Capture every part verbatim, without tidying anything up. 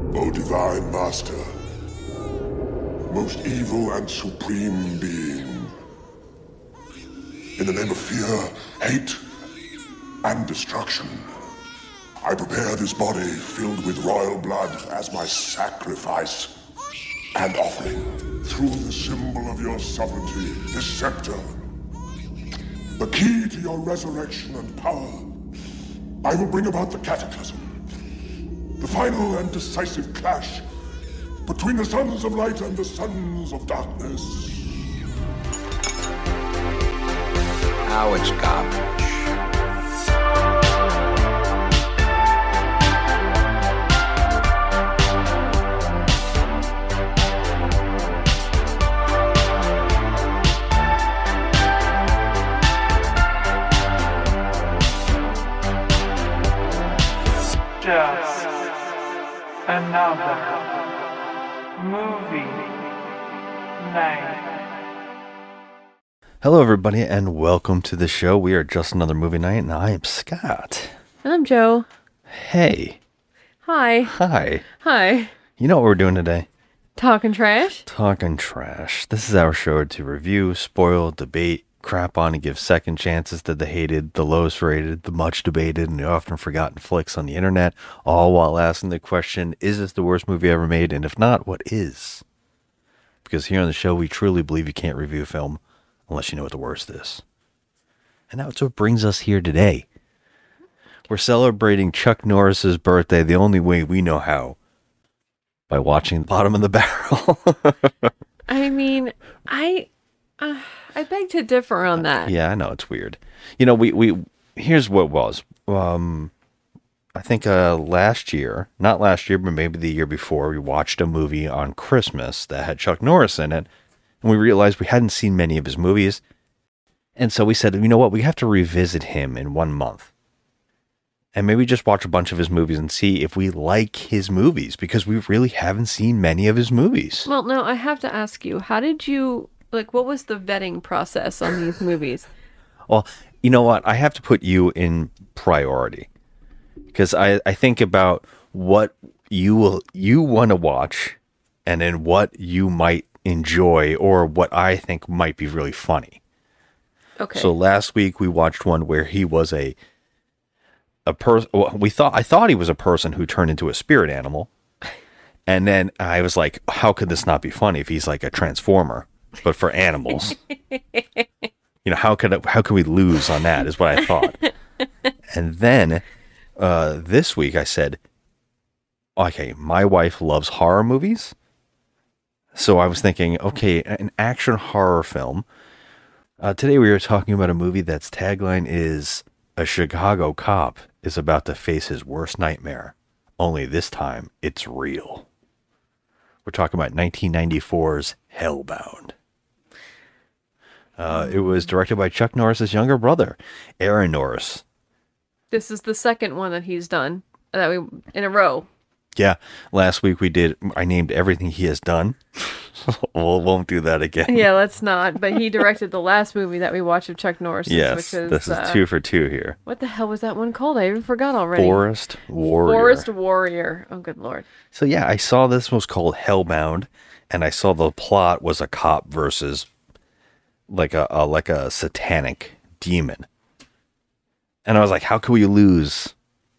O Divine Master, most evil and supreme being, in the name of fear, hate, and destruction, I prepare this body filled with royal blood as my sacrifice and offering. Through the symbol of your sovereignty, this scepter, the key to your resurrection and power, I will bring about the cataclysm, the final and decisive clash between the sons of light and the sons of darkness. Now it's garbage. Just another movie night. Hello, everybody, and welcome to the show. We are Just Another Movie Night, and I am Scott. And I'm Joe. Hey. Hi. Hi. Hi. You know what we're doing today? Talking trash? Talking trash. This is our show to review, spoil, debate, crap on, and give second chances to the hated, the lowest rated, the much debated, and the often forgotten flicks on the internet, all while asking the question, is this the worst movie ever made? And if not, what is? Because here on the show, we truly believe you can't review a film unless you know what the worst is. And that's what brings us here today. We're celebrating Chuck Norris's birthday the only way we know how. By watching Bottom of the Barrel. I mean, I... Uh... I beg to differ on that. Uh, yeah, I know, it's weird. You know, we, we here's what it was. Um, I think uh, last year, not last year, but maybe the year before, we watched a movie on Christmas that had Chuck Norris in it. And we realized we hadn't seen many of his movies. And so we said, you know what, we have to revisit him in one month. And maybe just watch a bunch of his movies and see if we like his movies. Because we really haven't seen many of his movies. Well, no, I have to ask you, how did you... Like, what was the vetting process on these movies? Well, you know what? I have to put you in priority. Because I, I think about what you will you want to watch and then what you might enjoy or what I think might be really funny. Okay. So last week we watched one where he was a a person. Well, we thought I thought he was a person who turned into a spirit animal. And then I was like, how could this not be funny if he's like a transformer? But for animals, you know, how could it, how could we lose on that is what I thought. And then uh, this week I said, okay, my wife loves horror movies. So I was thinking, okay, an action horror film. Uh, today we were talking about a movie that's tagline is a Chicago cop is about to face his worst nightmare. Only this time it's real. We're talking about nineteen ninety-four's Hellbound. Uh, it was directed by Chuck Norris's younger brother, Aaron Norris. This is the second one that he's done that we in a row. Yeah, last week we did. I named everything he has done. We'll won't do that again. Yeah, let's not. But he directed the last movie that we watched of Chuck Norris. Yes, which is, this is uh, two for two here. What the hell was that one called? I even forgot already. Forest Warrior. Forest Warrior. Oh, good lord. So yeah, I saw this was called Hellbound, and I saw the plot was a cop versus like a, a like a satanic demon, and I was like, how can we lose?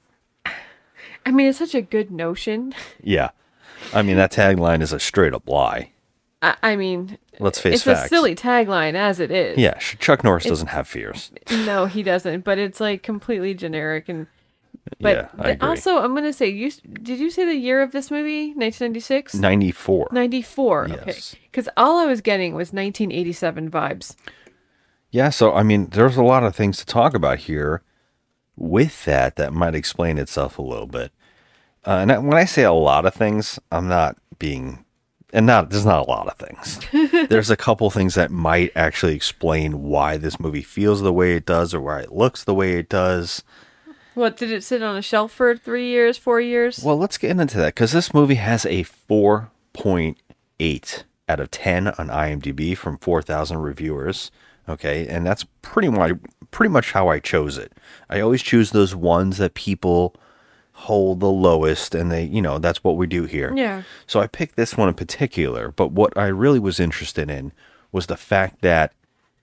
I mean, it's such a good notion. Yeah, I mean that tagline is a straight up lie. I, I mean, let's face it's facts. a silly tagline as it is. Yeah, Chuck Norris doesn't have fears. No, he doesn't. But it's like completely generic and. But yeah, I agree. Also, I'm gonna say, you did you say the year of this movie? nineteen ninety-six. ninety-four. ninety-four. Yes. Okay. Because all I was getting was nineteen eighty-seven vibes. Yeah, so I mean, there's a lot of things to talk about here with that that might explain itself a little bit. Uh, and I, when I say a lot of things, I'm not being, and not there's not a lot of things. There's a couple things that might actually explain why this movie feels the way it does or why it looks the way it does. What, did it sit on a shelf for three years, four years? Well, let's get into that because this movie has a four point eight out of ten on IMDb from four thousand reviewers. Okay, and that's pretty much pretty much how I chose it. I always choose those ones that people hold the lowest, and they, you know, that's what we do here. Yeah. So I picked this one in particular, but what I really was interested in was the fact that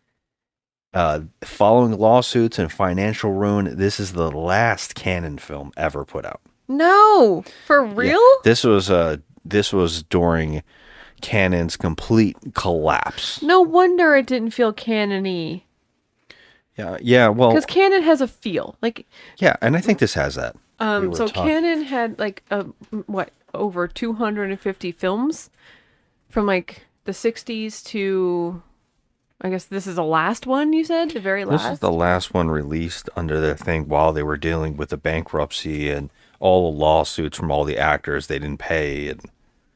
uh, following lawsuits and financial ruin, this is the last Cannon film ever put out. No, for real? Yeah. This was uh, this was during Cannon's complete collapse. No wonder it didn't feel canon-y. Yeah, yeah, well, Because Canon has a feel. Like, yeah, and I think this has that. um, We were so talking- Canon had like a what over two hundred fifty films from like the sixties to, I guess this is the last one. You said the very last. This is the last one released under their thing while they were dealing with the bankruptcy and all the lawsuits from all the actors they didn't pay, and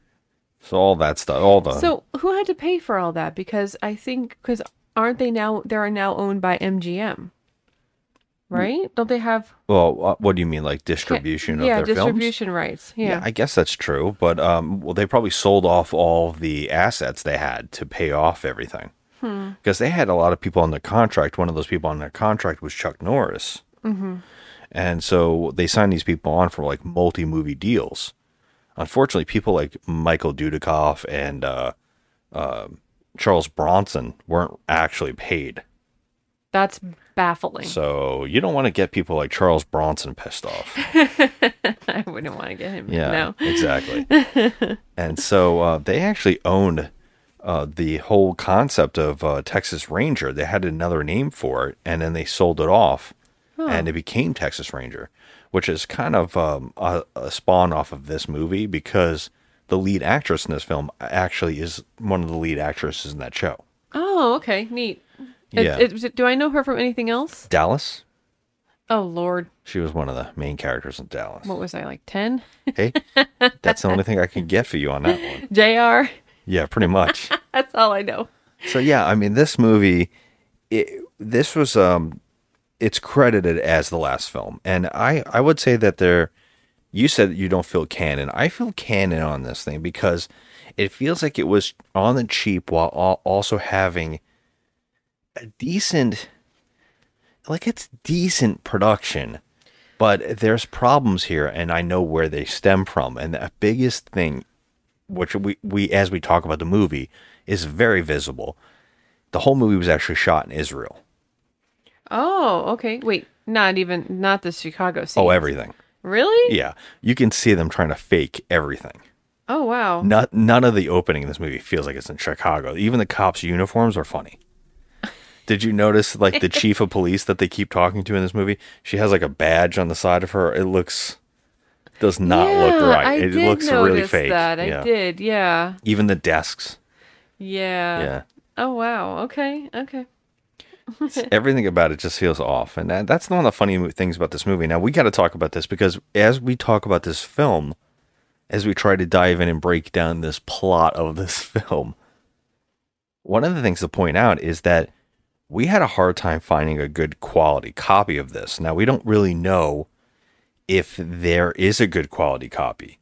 so all that stuff. All the So who had to pay for all that? Because I think because aren't they now? They are now owned by M G M, right? Don't they have well, uh, what do you mean, like distribution of yeah their films? distribution rights? Yeah. Yeah, I guess that's true, but um, well, they probably sold off all the assets they had to pay off everything, because they had a lot of people on their contract. One of those people on their contract was Chuck Norris, mm-hmm. and so they signed these people on for like multi-movie deals. Unfortunately, people like Michael Dudikoff and uh, uh, Charles Bronson weren't actually paid. That's baffling. So you don't want to get people like Charles Bronson pissed off. I wouldn't want to get him. Yeah, No. exactly. And so uh, they actually owned uh, the whole concept of uh, Texas Ranger. They had another name for it, and then they sold it off, and it became Texas Ranger, which is kind of um, a, a spawn off of this movie because the lead actress in this film actually is one of the lead actresses in that show. Oh, okay, neat. It- Yeah. it- do I know her from anything else? Dallas? Oh Lord, She was one of the main characters in Dallas. what was I like ten? Hey, that's the only thing I can get for you on that one. J R. Yeah, pretty much. That's all I know. So yeah, I mean, this movie, it, this was um, it's credited as the last film, and I I would say that there, you said you don't feel canon. I feel canon on this thing because it feels like it was on the cheap while al- also having a decent, like it's decent production, but there's problems here, and I know where they stem from, and the biggest thing, which we, we as we talk about the movie, is very visible. The whole movie was actually shot in Israel. Oh, okay. Wait, not even not the Chicago scene. Oh, everything. Really? Yeah, you can see them trying to fake everything. Oh wow. Not none of the opening in this movie feels like it's in Chicago. Even the cops' uniforms are funny. Did you notice, like, the chief of police that they keep talking to in this movie? She has like a badge on the side of her. It looks does not yeah, look right. I it did looks really notice fake. That. I yeah. did. Yeah. Even the desks. Yeah. Yeah. Oh wow. Okay. Okay. Everything about it just feels off, and that, that's one of the funny mo- things about this movie. Now we got to talk about this because as we talk about this film, as we try to dive in and break down this plot of this film, one of the things to point out is that we had a hard time finding a good quality copy of this. Now we don't really know if there is a good quality copy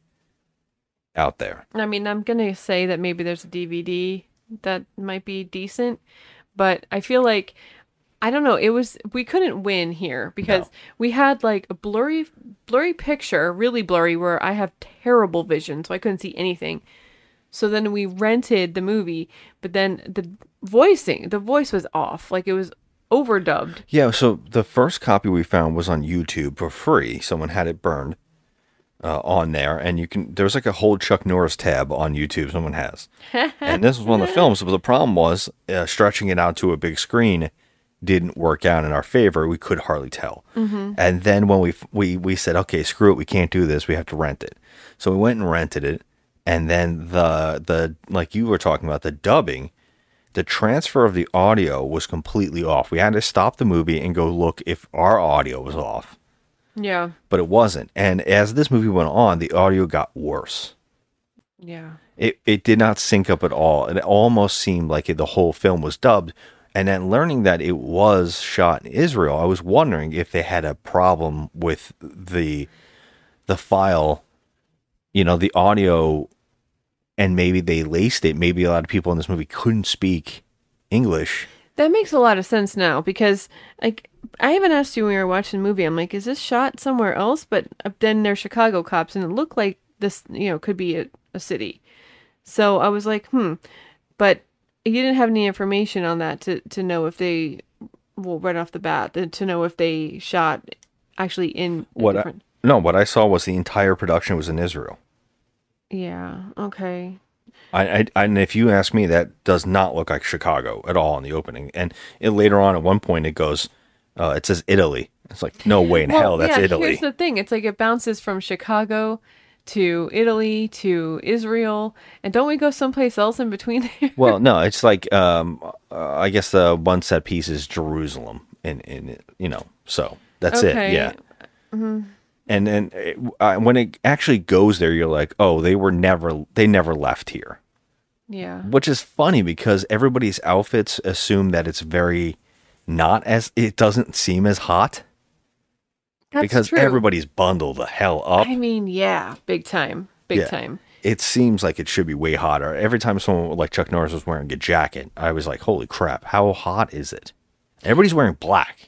out there. I mean, I'm gonna say that maybe there's a D V D that might be decent, but I feel like I don't know. It was we couldn't win here because No. we had like a blurry, blurry picture, really blurry, where I have terrible vision, so I couldn't see anything. So then we rented the movie, but then the voicing, the voice was off, like it was overdubbed. Yeah, so the first copy we found was on YouTube for free. Someone had it burned uh, on there, and you can. There's like a whole Chuck Norris tab on YouTube. Someone has, and this was one of the films. But the problem was uh, stretching it out to a big screen didn't work out in our favor. We could hardly tell. Mm-hmm. And then when we we we said, okay, screw it, we can't do this. We have to rent it. So we went and rented it, and then the the like you were talking about the dubbing. The transfer of the audio was completely off. We had to stop the movie and go look if our audio was off, Yeah, but it wasn't. And as this movie went on, the audio got worse. yeah. It it did not sync up at all. It almost seemed like it, the whole film was dubbed. And then learning that it was shot in Israel, I was wondering if they had a problem with the the file, you know, the audio. And maybe they laced it. Maybe a lot of people in this movie couldn't speak English. That makes a lot of sense now because, like, I even asked you when we were watching the movie. I'm like, is this shot somewhere else? But uh, then they're Chicago cops, and it looked like this, you know, could be a, a city. So I was like, hmm. But you didn't have any information on that to, to know if they, well, right off the bat, to know if they shot actually in a What? I, different. no, what I saw was the entire production was in Israel. Yeah. Okay. I, I, and if you ask me, that does not look like Chicago at all in the opening. And it, later on, at one point, it goes, uh, it says Italy. It's like, no way in hell, that's yeah, Italy. Here's the thing. It's like it bounces from Chicago to Italy to Israel. And don't we go someplace else in between there? Well, no, it's like, um, uh, I guess the one set piece is Jerusalem. In, in you know, so that's Okay. it. Yeah. And then it, uh, when it actually goes there, you're like, oh, they were never, they never left here. Yeah. Which is funny because everybody's outfits assume that it's very not as, it doesn't seem as hot. That's because true. everybody's bundled the hell up. I mean, yeah, big time. Big Yeah. time. It seems like it should be way hotter. Every time someone like Chuck Norris was wearing a jacket, I was like, holy crap, how hot is it? Everybody's wearing black.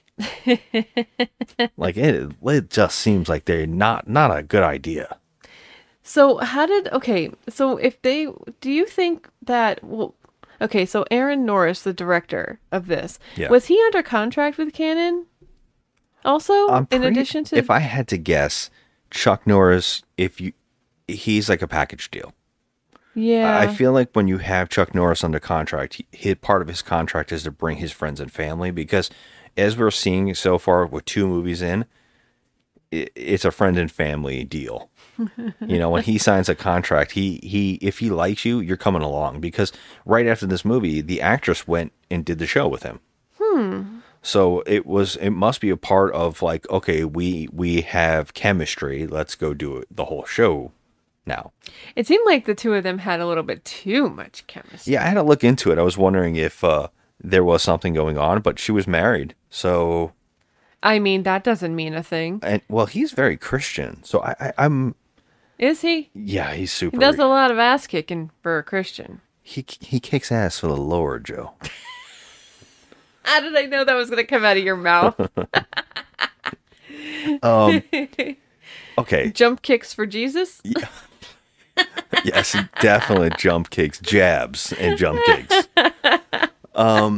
Like it, it just seems like they're not, not a good idea. So how did okay? So if they do you think that well, okay? So Aaron Norris, the director of this, Yeah. was he under contract with Canon? Also, I'm in pretty- addition to if I had to guess, Chuck Norris, if you, he's like a package deal. yeah, I feel like when you have Chuck Norris under contract, he, he, part of his contract is to bring his friends and family because, as we're seeing so far with two movies in, it, it's a friend and family deal. You know, when he signs a contract, he he if he likes you, you're coming along because right after this movie, the actress went and did the show with him. Hmm. So it was it must be a part of like, okay, we we have chemistry. Let's go do it, the whole show now. it seemed like the two of them had a little bit too much chemistry. Yeah, I had to look into it. I was wondering if uh, there was something going on, but she was married. So, I mean, that doesn't mean a thing, and well, he's very Christian. So I, I I'm is he? yeah, he's super. He does a lot of ass kicking for a Christian. he he kicks ass for the Lord, Joe. How did I know that was going to come out of your mouth? Um. Okay. Jump kicks for Jesus? Yes, he definitely jump kicks, jabs, and jump kicks. Um.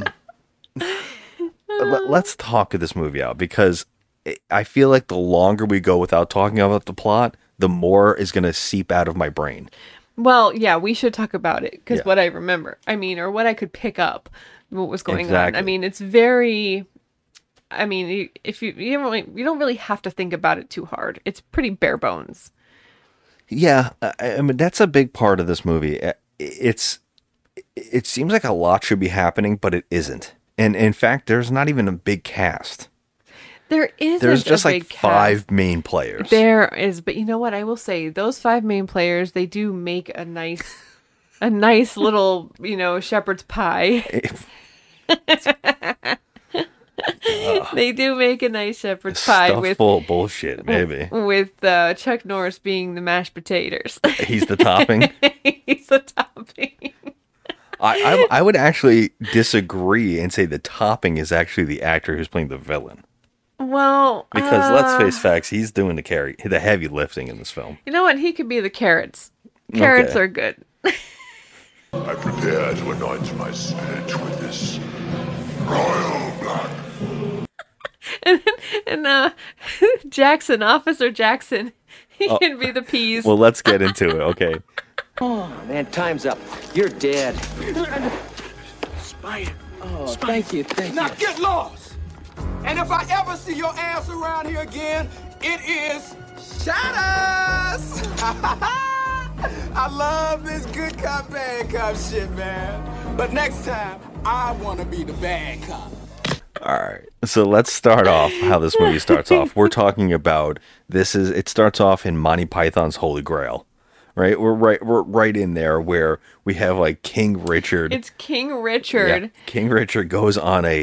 let, let's talk of this movie out because I feel like the longer we go without talking about the plot, the more is going to seep out of my brain. Well, yeah, we should talk about it because Yeah. what I remember, I mean, or what I could pick up, what was going Exactly. on. I mean, it's very. I mean, you- if you you don't really you don't really have to think about it too hard. It's pretty bare bones. Yeah, I, I mean that's a big part of this movie. Uh, It's it seems like a lot should be happening, but it isn't. And in fact, there's not even a big cast. There isn't. There's just a like big five cast. main players. There is, but you know what? I will say those five main players they do make a nice, a nice little you know shepherd's pie. They do make a nice shepherd's pie Stuff with full of bullshit, maybe. with uh, Chuck Norris being the mashed potatoes. He's the topping. He's the topping. I, I I would actually disagree and say the topping is actually the actor who's playing the villain. Well, Because uh, let's face facts, he's doing the carry the heavy lifting in this film. you know what? He could be the carrots. Carrots Okay. are good. I prepare to anoint my spirit with this royal blood. And uh, Jackson, Officer Jackson, he can be the peas. Well, let's get into it, okay? Oh, man, time's up. You're dead. Spider. Oh, thank you, thank Now you. get lost. And if I ever see your ass around here again, it is shadows. I love this good cop, bad cop shit, man. But next time, I want to be the bad cop. All right. So let's start off how this movie starts off. We're talking about this is it starts off in Monty Python's Holy Grail. Right? We're right we're right in there where we have like King Richard. It's King Richard. Yeah. King Richard goes on a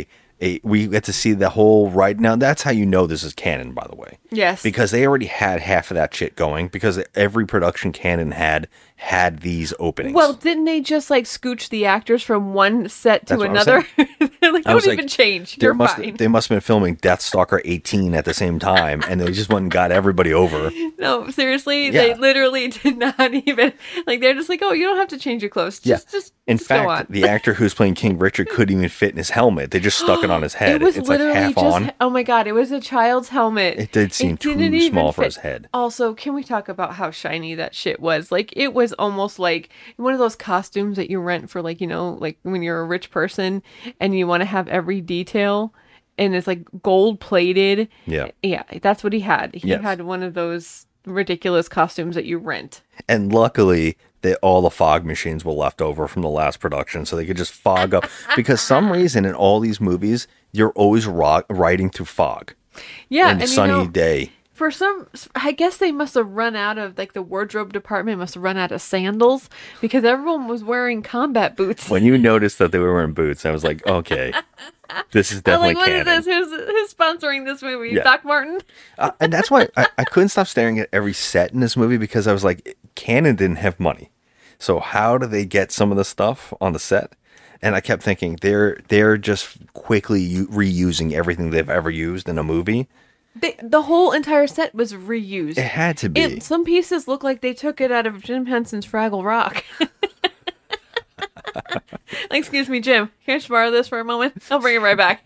a we get to see the whole right now. That's how you know this is canon, by the way. Yes. Because they already had half of that shit going. Because every production canon had had these openings. Well, didn't they just like scooch the actors from one set to That's what I was another? Like, I was don't like, even change. There You're must, fine. They must have been filming Deathstalker eighteen at the same time, and they just went and got everybody over. No, seriously, Yeah. they literally did not even like. They're just like, oh, you don't have to change your clothes. Just, Yeah. just In just go on. fact, the actor who's playing King Richard couldn't even fit in his helmet. They just stuck it on his head. It was it's like literally half just. on. Oh my god! It was a child's helmet. It did seem too didn't even small for fit. his head. Also, can we talk about how shiny that shit was? Like, it was almost like one of those costumes that you rent for, like, you know, like when you're a rich person and you want to have every detail, and it's like gold plated. Yeah. Yeah, that's what he had. He Yes. had one of those ridiculous costumes that you rent. And luckily, they, all the fog machines were left over from the last production, so they could just fog up. Because some reason in all these movies, you're always ro- riding through fog. Yeah, and and sunny you know, day. for some, I guess they must have run out of, like, the wardrobe department must have run out of sandals because everyone was wearing combat boots. When you noticed that they were wearing boots, I was like, okay, this is I'm definitely like, what canon. is this? Who's, who's sponsoring this movie? Yeah. Doc Martin? Uh, and that's why I, I couldn't stop staring at every set in this movie because I was like, Canon didn't have money. So how do they get some of the stuff on the set? And I kept thinking they're they're just quickly u- reusing everything they've ever used in a movie. They, the whole entire set was reused. It had to be. It, some pieces look like they took it out of Jim Henson's Fraggle Rock. Like, excuse me, Jim, can I just borrow this for a moment? I'll bring it right back.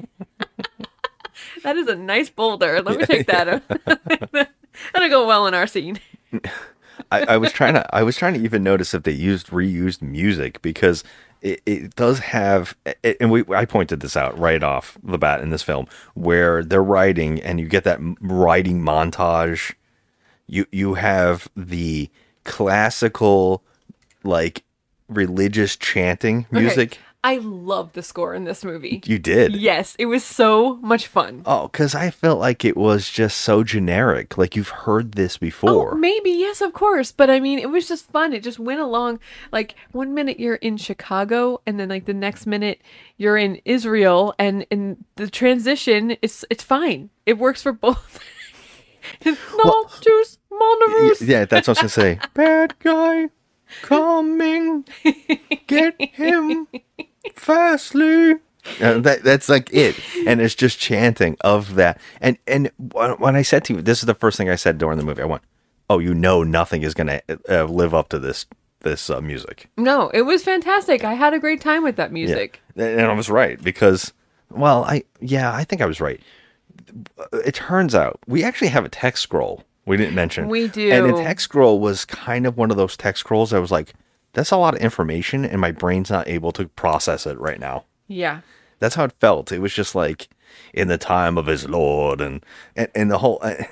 That is a nice boulder. Let me take that. That'll go well in our scene. I, I was trying to I was trying to even notice if they used reused music because it, it does have it, and we I pointed this out right off the bat in this film where they're riding and you get that m- riding montage. You you have the classical like religious chanting music. Okay. I love the score in this movie. You did. Yes, it was so much fun. Oh, because I felt like it was just so generic. Like you've heard this before. Oh, maybe, yes, of course. But I mean, it was just fun. It just went along. Like, one minute you're in Chicago, and then, like, the next minute you're in Israel, and, and the transition, it's it's fine. It works for both. No, Well, juice, Y- Monterus. Yeah, that's what I was gonna say. Bad guy coming, get him fastly. Uh, that that's like it, and it's just chanting of that. And and wh- when I said to you, this is the first thing I said during the movie. I went, "Oh, you know, nothing is gonna uh, live up to this this uh, music." No, it was fantastic. I had a great time with that music. Yeah. And I was right because, well, I yeah, I think I was right. It turns out we actually have a text scroll. We didn't mention. We do. And the text scroll was kind of one of those text scrolls I was like, that's a lot of information and my brain's not able to process it right now. Yeah. That's how it felt. It was just like in the time of his Lord and and, and the whole I,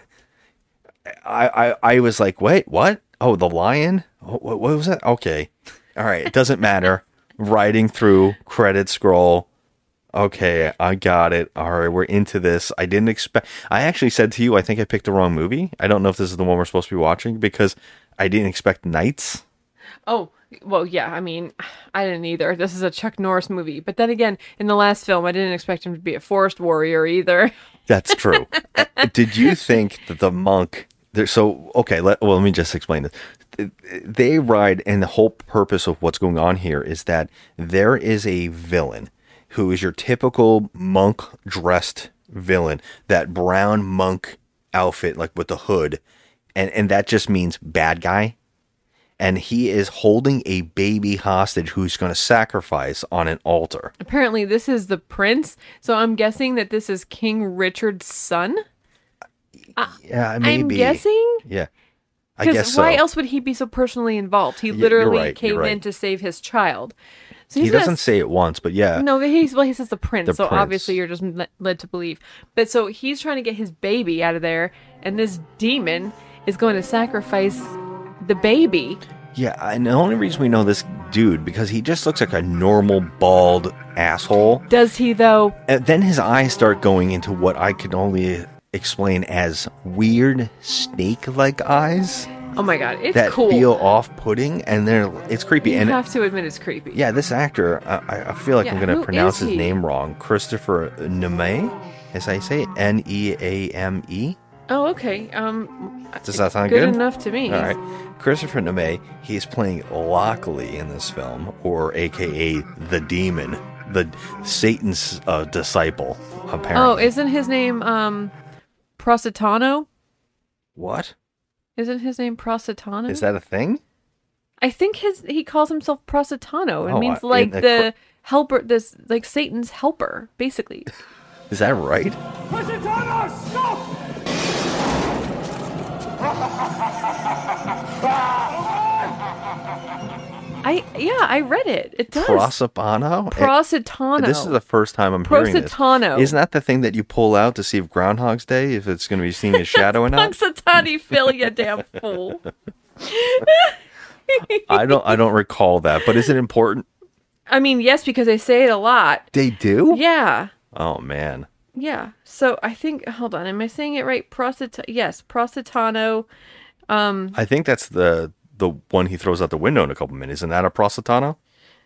I I was like, wait, what? Oh, the lion? What, what was that? Okay. All right, it doesn't matter. Riding through credit scroll. Okay, I got it. All right, we're into this. I didn't expect. I actually said to you, I think I picked the wrong movie. I don't know if this is the one we're supposed to be watching because I didn't expect knights. Oh, well, yeah, I mean, I didn't either. This is a Chuck Norris movie. But then again, in the last film, I didn't expect him to be a forest warrior either. That's true. Did you think that the monk? There, so okay, let, well, let me just explain this. They ride, and the whole purpose of what's going on here is that there is a villain who is your typical monk dressed villain, that brown monk outfit, like with the hood, and and that just means bad guy. And he is holding a baby hostage who's going to sacrifice on an altar. Apparently, this is the prince. So I'm guessing that this is King Richard's son. Yeah, maybe. I'm guessing. Yeah, I guess Because so. why else would he be so personally involved? He you're literally right, you're came right. in to save his child. So He he's gonna doesn't s- say it once, but yeah. No, he's well. He says the prince. The so prince. obviously, you're just le- led to believe. But so he's trying to get his baby out of there, and this demon is going to sacrifice the baby. Yeah, and the only reason we know this dude because he just looks like a normal bald asshole. Does he though? And then his eyes start going into what I could only explain as weird snake-like eyes Oh my god, it's that cool. feel off-putting, and they're it's creepy. You and have to admit it's creepy. yeah, this actor, I, I feel like Yeah, I'm going who to pronounce is his he? name wrong. Christopher Neme, as I say it, N E A M E. Oh, okay. Um, Does that sound good good? enough to me. All right. Christopher Neme, he's playing Lockley in this film, or A K A the Demon, the Satan's uh, disciple, apparently. Oh, isn't his name um, Prositano? What? Isn't his name Prositano? Is that a thing? I think his he calls himself Prositano. It Oh, means I- like in the the helper, this like Satan's helper, basically. Is that right? I yeah, I read it. It does. Prosopano? Prositano. This is the first time I'm hearing this. Prositano. Isn't that the thing that you pull out to see if Groundhog's Day, if it's going to be seeing a shadow or not? Punxsutawney Phil, you damn fool. I don't. I don't recall that. But is it important? I mean, yes, because they say it a lot. They do. Yeah. Oh man. Yeah. So I think hold on, am I saying it right? Prosit yes, Prositano. Um I think that's the the one he throws out the window in a couple minutes. Isn't that a Prositano?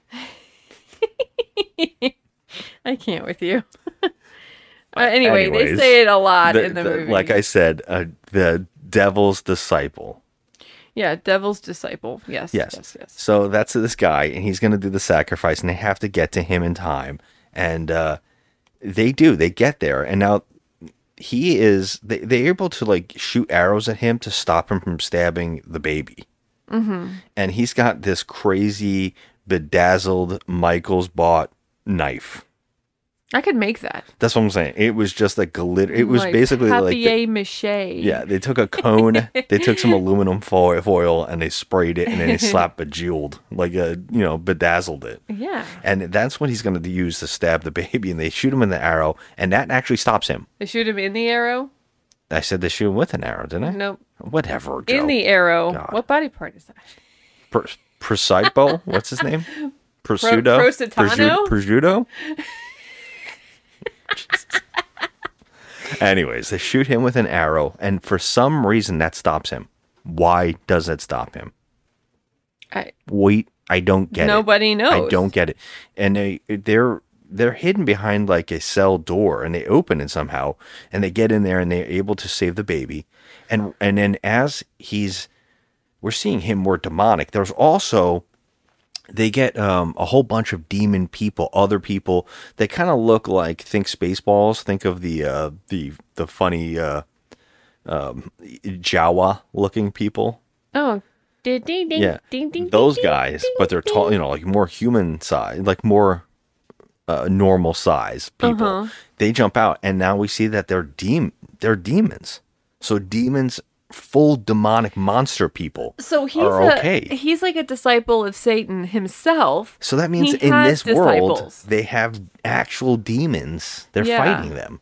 I can't with you. uh, anyway, Anyways, they say it a lot The- in the, the- movie. Like I said, uh, the devil's disciple. Yeah, Devil's Disciple. Yes. Yes. Yes, yes. So that's this guy, and he's going to do the sacrifice, and they have to get to him in time. And uh, they do. They get there. And now he is, they, they're able to like shoot arrows at him to stop him from stabbing the baby. Mm-hmm. And he's got this crazy, bedazzled, Michaels bought knife. I could make that. That's what I'm saying. It was just like glitter. It was Like basically like. the- papier-mâché. Yeah, they took a cone, they took some aluminum foil, foil, and they sprayed it, and then they slapped bejeweled, like a you know, bedazzled it. Yeah. And that's what he's going to use to stab the baby, and they shoot him in the arrow, and that actually stops him. They shoot him in the arrow? I said they shoot him with an arrow, didn't I? Nope. Whatever. Joe. In the arrow. God. What body part is that? Pr- Prosciutto? What's his name? Prosciutto. Prosciutto? Prosciutto. Anyways, they shoot him with an arrow, and for some reason that stops him. Why does it stop him? I, Wait, I don't get Nobody it. knows. I don't get it. And they they're they're hidden behind like a cell door, and they open it somehow, and they get in there, and they're able to save the baby. And and then as he's, we're seeing him more demonic. There's also, they get um, a whole bunch of demon people, other people that kind of look like, think Spaceballs, think of the uh, the the funny uh, um, Jawa looking people. oh. Ding, ding, ding, Yeah, ding, ding, those ding, guys, ding, but they're ding. tall, you know, like more human size, like more uh, normal size people. Uh-huh. They jump out, and now we see that they're dem- they're demons. So demons, full demonic monster people, So he's are a, okay. he's like a disciple of Satan himself. So that means He in has this world, disciples. they have actual demons. They're Yeah. fighting them.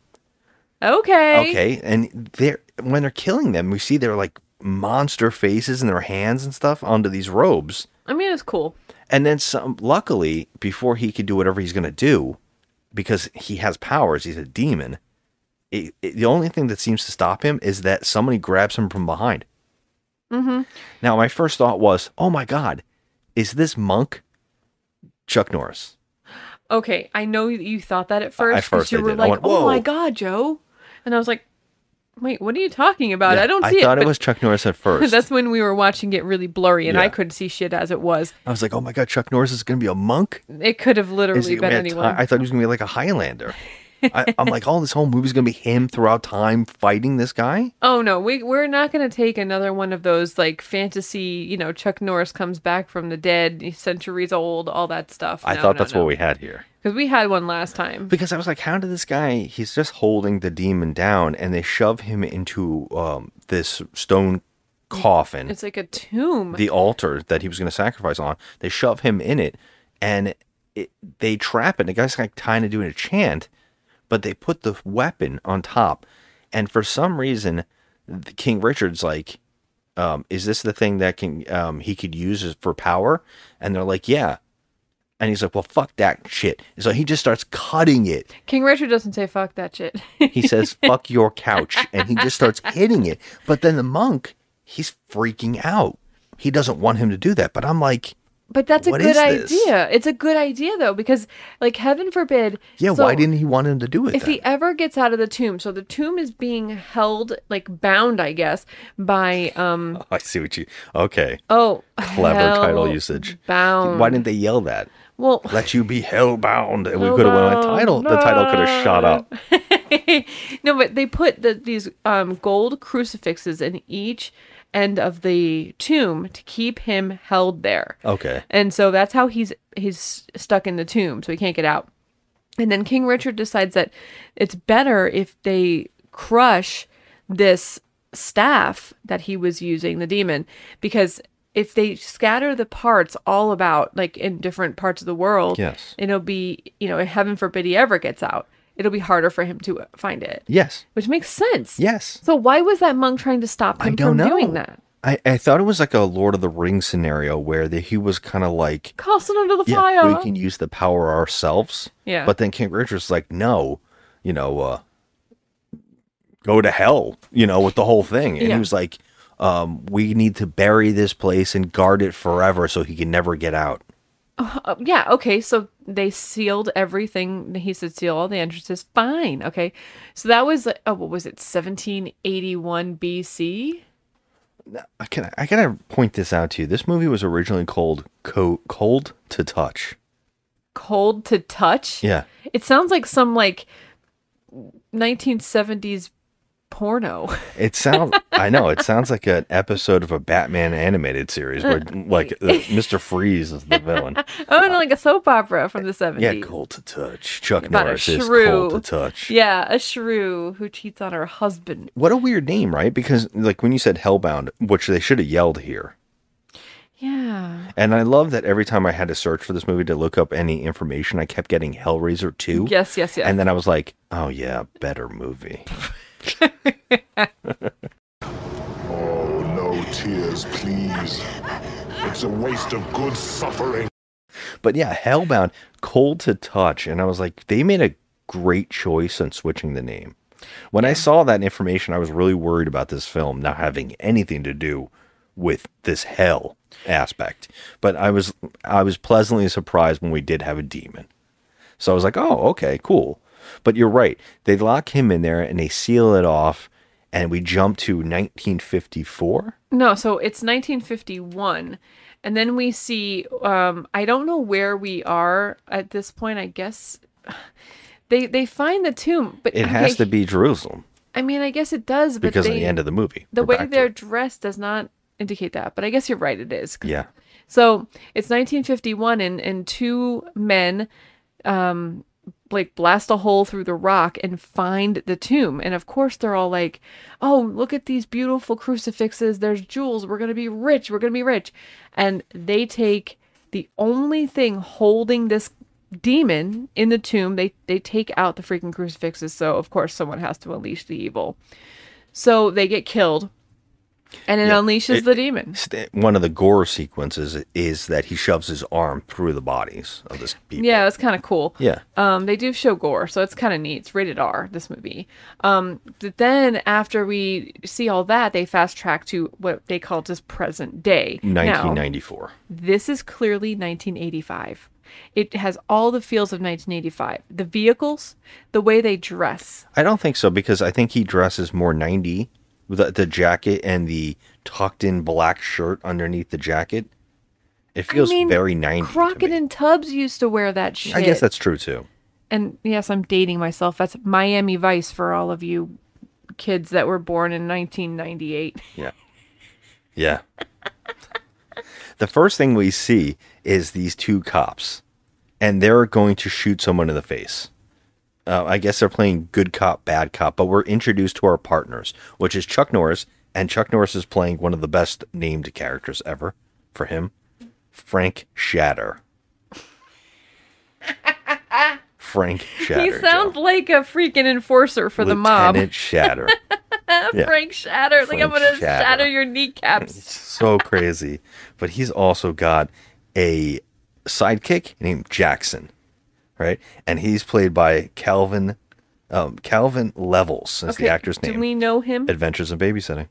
Okay. Okay, and they're when they're killing them, we see their like monster faces and their hands and stuff onto these robes. I mean, it's cool. And then some, luckily, before he could do whatever he's going to do, because he has powers, he's a demon, it, it- the only thing that seems to stop him is that somebody grabs him from behind. Mm-hmm. Now, my first thought was, oh my God, is this monk Chuck Norris? Okay, I know you- you thought that at first. 'cause first you I were did. I like, went, "Oh my "Whoa." God, Joe!" And I was like, "Wait, what are you talking about? Yeah, I don't I see thought it." it, but was Chuck Norris at first. That's when we were watching it really blurry, and I Yeah. couldn't see shit as it was. I was like, oh my God, Chuck Norris is going to be a monk? It could have Is literally he- been man, anyone. I, I thought he was going to be like a Highlander. I, I'm like, oh, this whole movie's going to be him throughout time fighting this guy? Oh no, we we're not gonna take another one of those like fantasy. You know, Chuck Norris comes back from the dead, he's centuries old, all that stuff. I No, thought no, that's no. what we had here. Because we had one last time. Because I was like, how did this guy, he's just holding the demon down, and they shove him into um, this stone coffin, It's like a tomb. the altar that he was going to sacrifice on. They shove him in it, and it, they trap it. The guy's like kind of doing a chant, but they put the weapon on top. And for some reason, the King Richard's like, um, is this the thing that can um, he could use as- for power? And they're like, yeah. And he's like, well, fuck that shit. So he just starts cutting it. King Richard doesn't say fuck that shit. He says, fuck your couch. And he just starts hitting it. But then the monk, he's freaking out. He doesn't want him to do that. But I'm like, but that's a what good is this? idea. It's a good idea, though, because, like, heaven forbid. Yeah, so why didn't he want him to do it If then? he ever gets out of the tomb, so the tomb is being held, like, bound, I guess, by, um, Oh, I see what you, okay. oh, Clever title hell usage. Bound. Why didn't they yell that? Well, Let you be hellbound. And we could have went on title. The title could have shot up. no, but they put the, these um, gold crucifixes in each end of the tomb to keep him held there. Okay. And so that's how he's he's stuck in the tomb, so he can't get out. And then King Richard decides that it's better if they crush this staff that he was using, the demon, because if they scatter the parts all about, like in different parts of the world, Yes. it'll be, you know, heaven forbid he ever gets out, it'll be harder for him to find it. Yes. Which makes sense. Yes. So why was that monk trying to stop I him don't from know. doing that? I, I thought it was like a Lord of the Rings scenario where the, he was kind of like, Cast it under the yeah, fire. we can use the power ourselves. Yeah. But then King Richard's like, no, you know, uh, go to hell, you know, with the whole thing. And Yeah. he was like, um, we need to bury this place and guard it forever so he can never get out. Uh, yeah, okay, so they sealed everything. He said seal all the entrances. Fine, okay. So that was, oh, what was it, seventeen eighty-one B C? I, can, I gotta point this out to you. This movie was originally called Co- Cold to Touch. Cold to touch? Yeah. It sounds like some, like, nineteen seventies porno. It sounds, I know, it sounds like an episode of a Batman animated series where, like, uh, Mister Freeze is the villain. Oh, no, like a soap opera from the seventies. Yeah, Cold to Touch. Chuck About a Norris is shrew. Cold to Touch. Yeah, a shrew who cheats on her husband. What a weird name, right? Because, like, when you said Hellbound, which they should have yelled here. Yeah. And I love that every time I had to search for this movie to look up any information, I kept getting Hellraiser two. Yes, yes, yes. And then I was like, oh, yeah, better movie. Oh, no tears, please. It's a waste of good suffering. But yeah, Hellbound, Cold to Touch. And I was like, they made a great choice on switching the name. When I saw that information, I was really worried about this film not having anything to do with this hell aspect. But I was I was pleasantly surprised when we did have a demon. So I was like, oh, okay, cool. But you're right. They lock him in there and they seal it off. And we jump to nineteen fifty-four. No, so it's nineteen fifty-one. And then we see, um, I don't know where we are at this point. I guess they they find the tomb. But It has okay, to be Jerusalem I mean, I guess it does. But because they, of the end of the movie. the We're way back to they're it. dressed does not indicate that. But I guess you're right, it is. Yeah. So it's nineteen fifty-one, and, and two men um, like blast a hole through the rock and find the tomb. And of course, they're all like, oh, look at these beautiful crucifixes. There's jewels. We're going to be rich. We're going to be rich. And they take the only thing holding this demon in the tomb. They, they take out the freaking crucifixes. So, of course, someone has to unleash the evil. So they get killed. And it Yeah. unleashes It- the demon. St- One of the gore sequences is that he shoves his arm through the bodies of this people. Yeah, it's kind of cool. Yeah. Um, they do show gore, so it's kind of neat. It's rated R, this movie. Um, but then after we see all that, they fast track to what they call just present day. nineteen Now, ninety-four. this is clearly nineteen eighty-five. It has all the feels of nineteen eighty-five. The vehicles, the way they dress. I don't think so because I think he dresses more ninety with the, the jacket and the tucked in black shirt underneath the jacket. It feels I mean, very ninety. to Crockett me. and Tubbs used to wear that shit. I guess that's true too. And yes, I'm dating myself. That's Miami Vice for all of you kids that were born in nineteen ninety-eight. Yeah. Yeah. The first thing we see is these two cops, and they're going to shoot someone in the face. Uh, I guess they're playing good cop, bad cop, but we're introduced to our partners, which is Chuck Norris, and Chuck Norris is playing one of the best named characters ever for him, Frank Shatter. Frank Shatter. He sounds Joe. like a freaking enforcer for the mob. Lieutenant Shatter. Yeah. Frank Shatter. Like, I'm Frank going to Shatter. shatter your kneecaps. So crazy. But he's also got a sidekick named Jackson, right? And he's played by Calvin um, Calvin Levels is the actor's name. Do we know him? Adventures in Babysitting.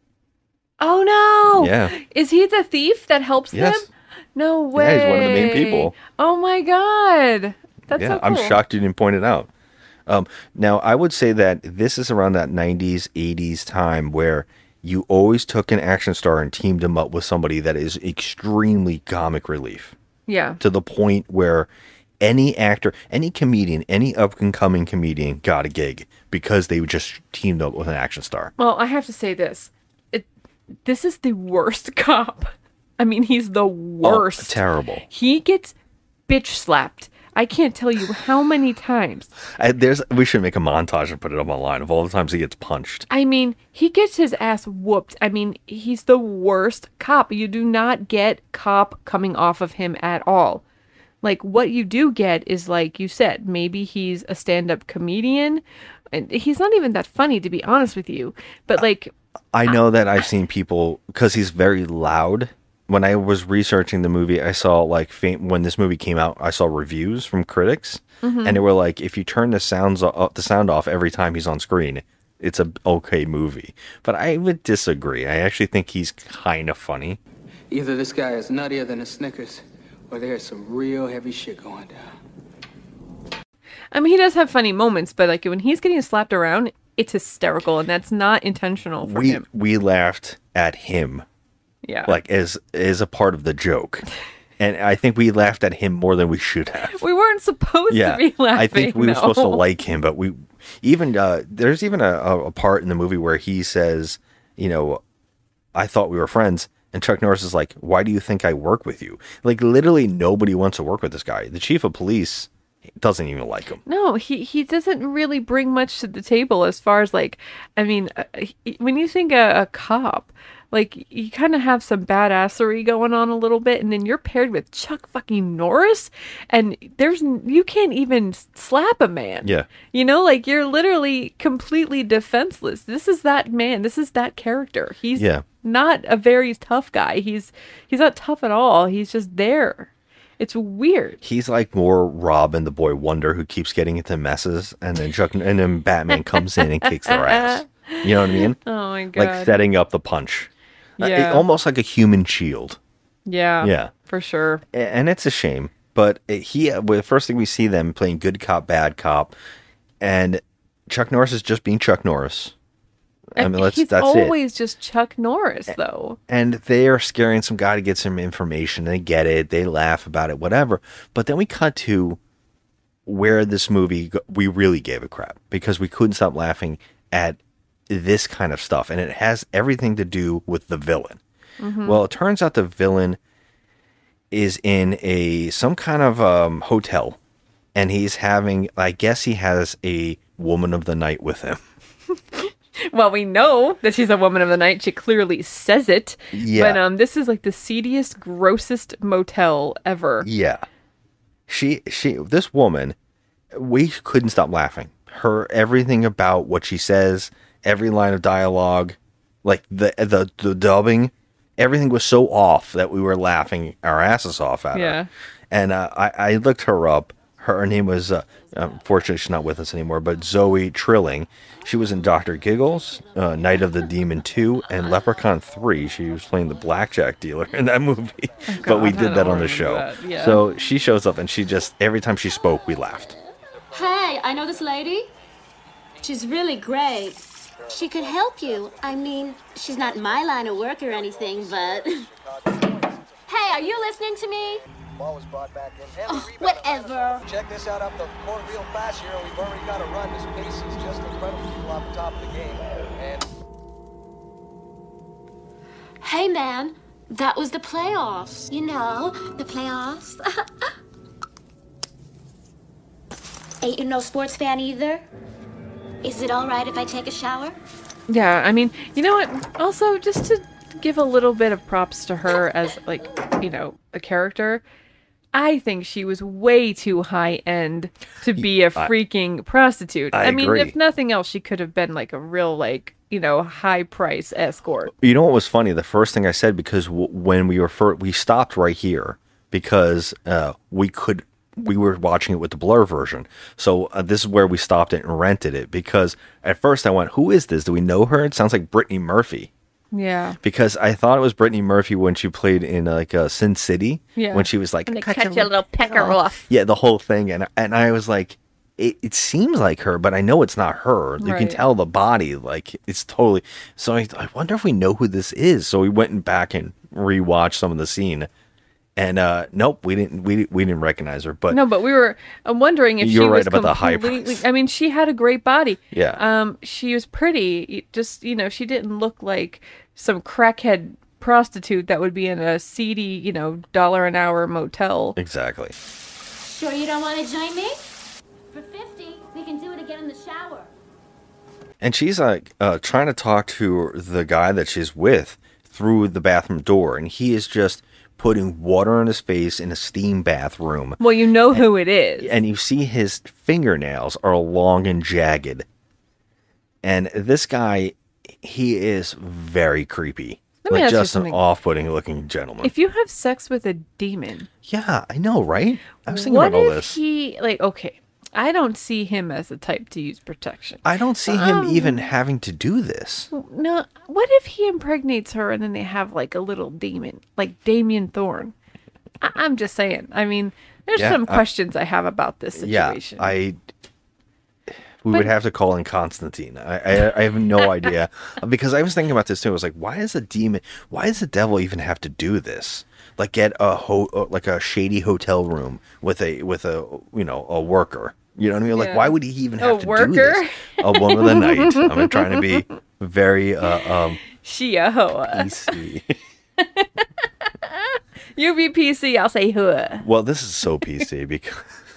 Oh no! Yeah. Is he the thief that helps Yes. them? No way. Yeah, he's one of the main people. Oh my god. That's yeah, so cool. I'm shocked you didn't point it out. Um, now, I would say that this is around that nineties, eighties time where you always took an action star and teamed him up with somebody that is extremely comic relief. Yeah. To the point where any actor, any comedian, any up-and-coming comedian got a gig because they just teamed up with an action star. Well, I have to say this. It, this is the worst cop. I mean, he's the worst. Oh, terrible. He gets bitch slapped. I can't tell you how many times. I, there's, we should make a montage and put it up online of all the times he gets punched. I mean, he gets his ass whooped. I mean, he's the worst cop. You do not get cop coming off of him at all. Like, what you do get is, like you said, maybe he's a stand-up comedian. And he's not even that funny, to be honest with you. But, like... I know that I've seen people, because he's very loud. When I was researching the movie, I saw, like, fam- when this movie came out, I saw reviews from critics. Mm-hmm. And they were like, if you turn the sounds o- the sound off every time he's on screen, it's a okay movie. But I would disagree. I actually think he's kind of funny. Either this guy is nuttier than a Snickers, or there's some real heavy shit going down. I mean, he does have funny moments, but, like, when he's getting slapped around, it's hysterical, and that's not intentional for we, him. We laughed at him. Yeah. Like, as, as a part of the joke. And I think we laughed at him more than we should have. We weren't supposed Yeah, to be laughing. I think we no. were supposed to like him, but we even uh, there's even a, a part in the movie where he says, you know, I thought we were friends, and Chuck Norris is like, why do you think I work with you? Like, literally nobody wants to work with this guy. The chief of police doesn't even like him. No, he he doesn't really bring much to the table as far as, like, I mean, uh, he, when you think a, a cop, like, you kind of have some badassery going on a little bit, and then you're paired with Chuck fucking Norris, and there's, you can't even slap a man. Yeah. You know, like, you're literally completely defenseless. This is that man. This is that character. He's Yeah. not a very tough guy. He's, he's not tough at all. He's just there. It's weird. He's like more Robin, the boy wonder, who keeps getting into messes, and then Chuck and then Batman comes in and kicks their ass. You know what I mean? Oh my god. Like setting up the punch. Uh, Yeah. it- almost like a human shield. Yeah. Yeah. For sure. A- And it's a shame. But it- he, well, the first thing we see them playing good cop, bad cop, and Chuck Norris is just being Chuck Norris. I And mean, let's, he's that's it. always just Chuck Norris, though. And they are scaring some guy to get some information. They get it. They laugh about it, whatever. But then we cut to where this movie, go- we really gave a crap because we couldn't stop laughing at this kind of stuff. And it has everything to do with the villain. Mm-hmm. Well, it turns out the villain is in a some kind of um, hotel. And he's having, I guess he has a woman of the night with him. Well, we know that she's a woman of the night. She clearly says it. Yeah. But um, this is like the seediest, grossest motel ever. Yeah. She, she, this woman, we couldn't stop laughing. Her, everything about what she says, every line of dialogue, like the, the, the dubbing, everything was so off that we were laughing our asses off at Yeah. her. And uh, I, I looked her up. Her, her name was, uh, unfortunately, she's not with us anymore, but Zoe Trilling. She was in Doctor Giggles, uh, Night of the Demon two, and Leprechaun three. She was playing the blackjack dealer in that movie. Oh, but we God, I did that don't on the remember show. that, yeah. So she shows up, and she just, every time she spoke, we laughed. Hey, I know this lady. She's really great. She could help you. I mean, she's not in my line of work or anything, but... Hey, are you listening to me? Ball was brought back in. And Oh, whatever. Check this out up the court real fast here. We've already got a run. This pace is just incredible off the top of the game. And Hey, man, that was the playoffs. You know, the playoffs. Ain't you no sports fan either? Is it all right if I take a shower? Yeah, I mean, you know what? Also, just to give a little bit of props to her as, like, you know, a character, I think she was way too high end to be a freaking prostitute. I I, mean, agree. if nothing else, she could have been like a real, like, you know, high price escort. You know what was funny? The first thing I said, because w- when we were fir- we stopped right here because uh, we could we were watching it with the blur version. So uh, this is where we stopped it and rented it, because at first I went, who is this? Do we know her? It sounds like Brittany Murphy. Yeah. Because I thought it was Brittany Murphy when she played in uh, like uh, Sin City. Yeah. When she was like, When they cut, cut your little pecker off. Yeah, the whole thing. And, and I was like, it, it seems like her, but I know it's not her. You can Right. tell the body, like it's totally. So I, I wonder if we know who this is. So we went and back and rewatched some of the scene. And uh, nope, we didn't. We we didn't recognize her. But No, but we were I'm wondering if You're she right was about the high completely. I mean, she had a great body. Yeah. Um, she was pretty. It Just you know, she didn't look like some crackhead prostitute that would be in a seedy, you know, dollar an hour motel. exactly. Sure you don't want to join me? For fifty, we can do it again in the shower. And she's like uh, trying to talk to the guy that she's with through the bathroom door, and he is just putting water on his face in a steam bathroom. Well, you know who it is. And you see his fingernails are long and jagged. And this guy, he is very creepy. Let me like ask you just an something. off-putting looking gentleman. If you have sex with a demon, yeah, I know, right? I was thinking what about all if this. he like? Okay, I don't see him as the type to use protection. I don't see him Um, even having to do this. No, what if he impregnates her and then they have like a little demon, like Damien Thorne? I- I'm just saying. I mean, there's Yeah, some I- questions I have about this situation. Yeah, I. We But- would have to call in Constantine. I, I I have no idea, because I was thinking about this too. I was like, why does a demon? Why does the devil even have to do this? Like get a ho uh, like a shady hotel room with a with a you know a worker. You know what I mean? Like Yeah. why would he even A have to worker? do this? A woman of the night. I'm trying to be very uh, um Shia P C. You be P C, I'll say Hua. Well, this is so P C because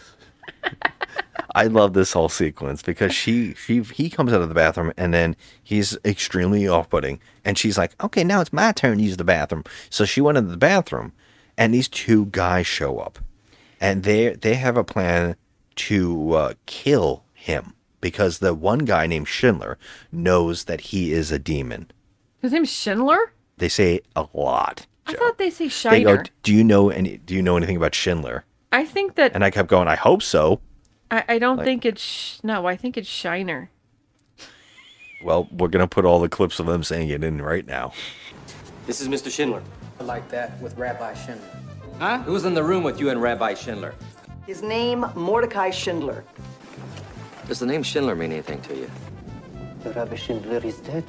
I love this whole sequence, because she she he comes out of the bathroom and then he's extremely off-putting, and she's like, "Okay, now it's my turn to use the bathroom." So she went into the bathroom, and these two guys show up, and they they have a plan to uh, kill him, because the one guy named Schindler knows that he is a demon. His name's Schindler? They say a lot. I thought they say They Shiner. go, "Do you know any? Do you know anything about Schindler?" I think that And I kept going, "I hope so." I, I don't like- think it's sh- no, I think it's Shiner. Well, we're gonna put all the clips of them saying it in right now. This is Mister Schindler. Like that with Rabbi Schindler. Huh? Who was in the room with you and Rabbi Schindler? His name, Mordecai Schindler. Does the name Schindler mean anything to you? The Rabbi Schindler is dead.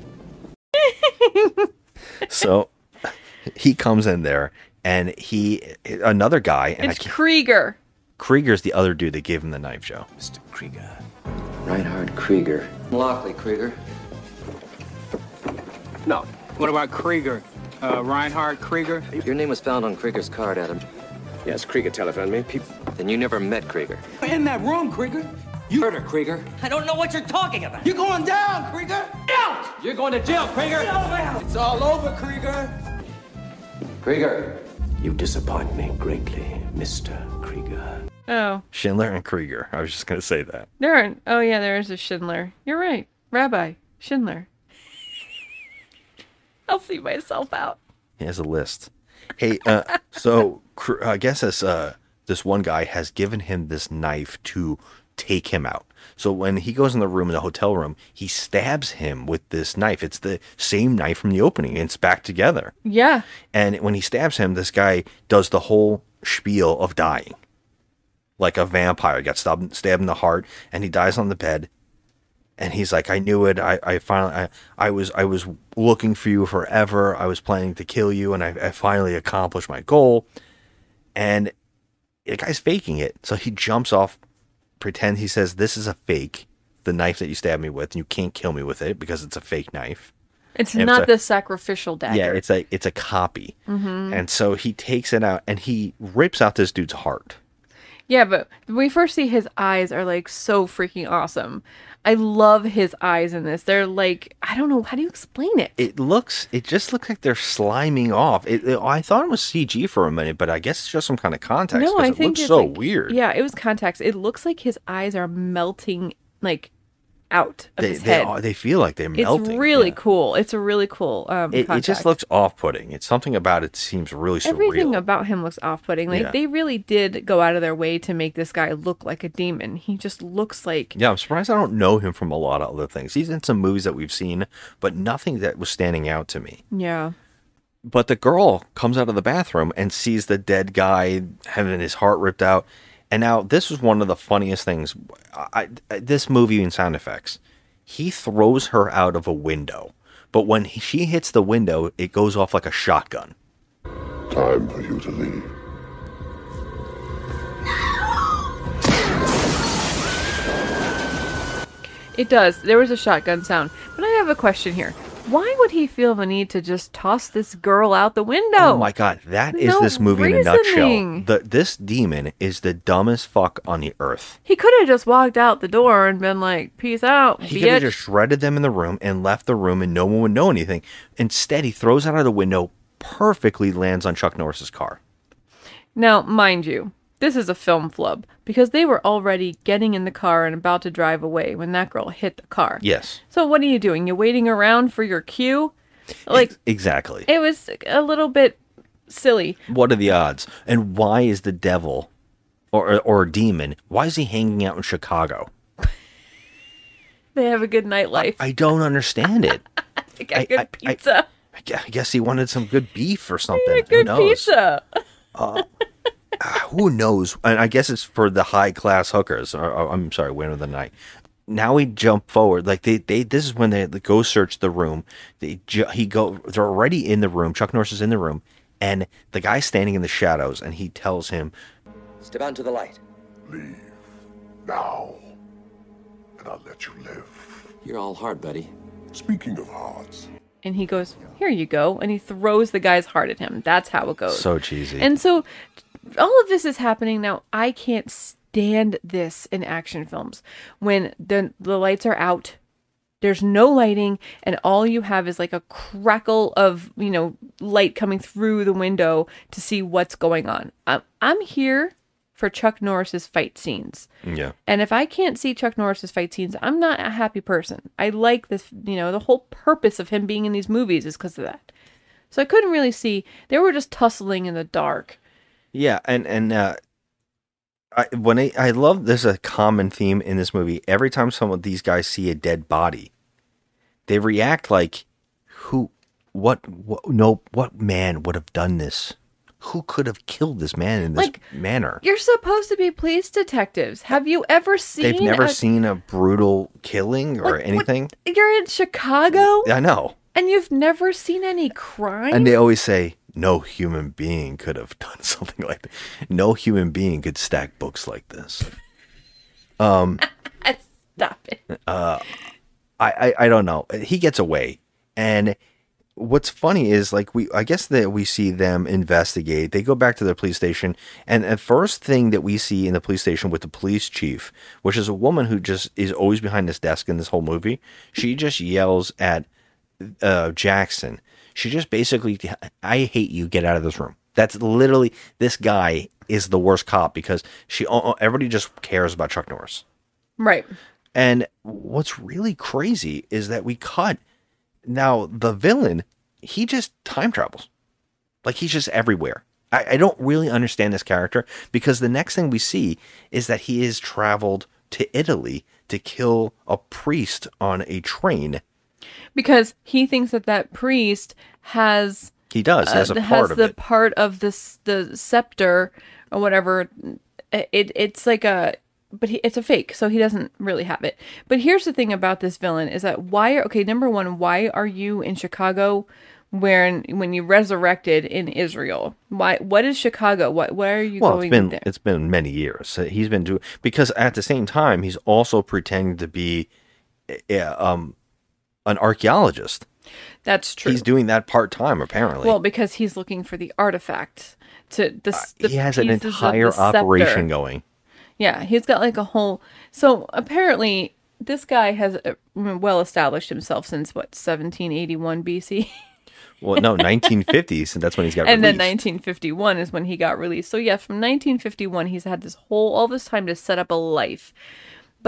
So he comes in there, and he another guy, and It's I can't, Krieger. Krieger's the other dude that gave him the knife, Joe. Mister Krieger. Reinhard Krieger. Lockley Krieger. No. What about Krieger? Uh, Reinhard Krieger? Your name was found on Krieger's card, Adam. Yes, Krieger telephoned me. People. Then you never met Krieger. In that room, Krieger. You heard her, Krieger. I don't know what you're talking about. You're going down, Krieger. Out! You're going to jail, Krieger! It's all over, Krieger. Krieger. You disappoint me greatly, Mister Krieger. Oh, Schindler and Krieger. I was just gonna say that. there aren't. Oh yeah, there is a Schindler. You're right, Rabbi Schindler. I'll see myself out. He has a list. Hey, uh, so Kr- I guess this uh, this one guy has given him this knife to take him out. So when he goes in the room, in the hotel room, he stabs him with this knife. It's the same knife from the opening. And it's back together. Yeah. And when he stabs him, this guy does the whole spiel of dying. Like a vampire, got stabbed, stabbed in the heart, and he dies on the bed. And he's like, I knew it. I, I finally, I, I was, I was looking for you forever. I was planning to kill you, and I, I finally accomplished my goal. And the guy's faking it. So he jumps off, pretend he says, this is a fake, the knife that you stabbed me with, and you can't kill me with it because it's a fake knife. It's And not a- the sacrificial dagger. Yeah, it's a it's a copy. Mhm. And so he takes it out and he rips out this dude's heart. Yeah, but when we first see his eyes are like so freaking awesome. I love his eyes in this. They're like, I don't know, how do you explain it? It looks, it just looks like they're sliming off. It, it- I thought it was C G for a minute, but I guess it's just some kind of context. No, 'cause I it think looks it's so like- weird. Yeah, it was contacts. It looks like his eyes are melting like out of They his they, head. are, they feel like they're melting. It's really yeah. cool. It's a really cool um, It, it contact. just looks off-putting. It's something about it seems really surreal. Everything about him looks off-putting. Like Yeah. they really did go out of their way to make this guy look like a demon. He just looks like Yeah, I'm surprised I don't know him from a lot of other things. He's in some movies that we've seen, but nothing that was standing out to me. yeah. But the girl comes out of the bathroom and sees the dead guy having his heart ripped out. And now this is one of the funniest things. I, I, this movie in sound effects, he throws her out of a window. But when he, she hits the window, it goes off like a shotgun. Time for you to leave. It does. There was a shotgun sound. But I have a question here. Why would he feel the need to just toss this girl out the window? Oh my god, that is No this movie in a nutshell. reasoning. The, this demon is the dumbest fuck on the earth. He could have just walked out the door and been like, peace out, He could have bitch. just shredded them in the room and left the room and no one would know anything. Instead, he throws out of the window, perfectly lands on Chuck Norris's car. Now, mind you, this is a film flub because they were already getting in the car and about to drive away when that girl hit the car. Yes. So what are you doing? You waiting around for your cue? Like, Exactly. it was a little bit silly. What are the odds? And why is the devil or, or, or a demon, why is he hanging out in Chicago? They have a good nightlife. I don't understand it. They got I- good I- I- pizza. I gue- I guess he wanted some good beef or something. They got Who good knows? pizza. Who knows? And I guess it's for the high class hookers. Or, or, I'm sorry, winner of the night. Now we jump forward. Like they, they this is when they go search the room. They ju- he go. They're already in the room. Chuck Norris is in the room, and the guy's standing in the shadows, and he tells him, Step out into the light. Leave now, and I'll let you live. You're all hard, buddy. Speaking of hearts, And he goes, here you go. And he throws the guy's heart at him. That's how it goes. So cheesy. And so all of this is happening now. I can't stand this in action films when the the lights are out. There's no lighting, and all you have is like a crackle of, you know, light coming through the window to see what's going on. I'm, I'm here for Chuck Norris's fight scenes. Yeah. And if I can't see Chuck Norris's fight scenes, I'm not a happy person. I like this, you know, the whole purpose of him being in these movies is because of that. So I couldn't really see. They were just tussling in the dark. Yeah, and and uh, I when I I love there's a common theme in this movie. Every time some of these guys see a dead body, they react like, who, what, what, no, what man would have done this? Who could have killed this man in this Like, manner? You're supposed to be police detectives. Have you ever seen? They've never a- seen a brutal killing or Like, anything. You're in Chicago, I know. and you've never seen any crime. And they always say, no human being could have done something like that. No human being could stack books like this. Um, Stop it. uh, I, I, I don't know. He gets away. And what's funny is, like, we, I guess that we see them investigate. They go back to the police station. And the first thing that we see in the police station with the police chief, which is a woman who just is always behind this desk in this whole movie, she just yells at uh, Jackson. She just basically, I hate you, get out of this room. That's literally, this guy is the worst cop because she, everybody just cares about Chuck Norris. Right. And what's really crazy is that we cut. Now, the villain, he just time travels. Like, he's just everywhere. I, I don't really understand this character because the next thing we see is that he has traveled to Italy to kill a priest on a train. Because he thinks that that priest has He does. He has a uh, part has of the it. part of this the scepter or whatever. It it's like a but he, it's a fake, so he doesn't really have it. But here's the thing about this villain is that why are okay number one, why are you in Chicago when when you resurrected in Israel? Why what is Chicago? What where are you Well, going it's been there? it's been many years. Uh, He's been doing because at the same time he's also pretending to be, uh, um, an archaeologist. That's true. He's doing that part time apparently. Well, because he's looking for the artifact to the, the he has an pieces of entire the scepter. operation going. Yeah, he's got like a whole. So apparently, this guy has uh, well established himself since what seventeen eighty-one B C. Well, no, nineteen fifties, and that's when he's got And released. then nineteen fifty-one is when he got released. So yeah, from nineteen fifty-one, he's had this whole all this time to set up a life. But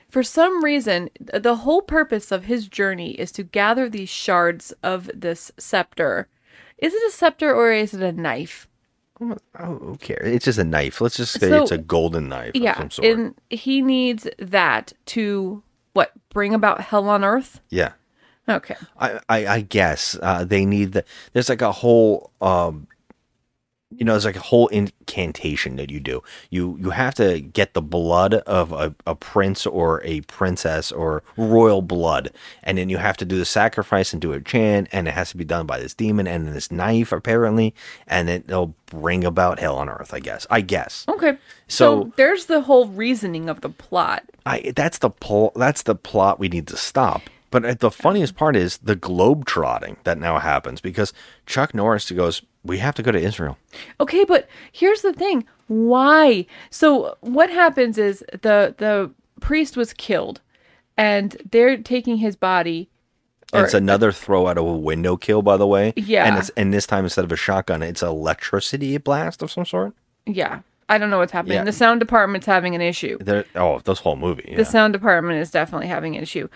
For some reason, th- the whole purpose of his journey is to gather these shards of this scepter. Is it a scepter or is it a knife? Oh, who cares? It's just a knife. Let's just say So- it's a golden knife of Yeah, some sort. and he needs that to, what, bring about hell on earth? Yeah. Okay. I, I, I guess uh, they need the. There's like a whole, um, you know, there's like a whole incantation that you do. You you have to get the blood of a, a prince or a princess or royal blood, and then you have to do the sacrifice and do a chant, and it has to be done by this demon and this knife apparently, and it'll bring about hell on earth. I guess. I guess. Okay. So- So, there's the whole reasoning of the plot. I that's the pol- that's the plot we need to stop. But the funniest part is the globe trotting that now happens because Chuck Norris goes, we have to go to Israel. Okay, but here's the thing. Why? So what happens is the the priest was killed and they're taking his body. And it's another throw out of a window kill, by the way. Yeah. And it's and this time instead of a shotgun, it's an electricity blast of some sort. Yeah. I don't know what's happening. Yeah. The sound department's having an issue. They're, oh, this whole movie. Yeah. The sound department is definitely having an issue.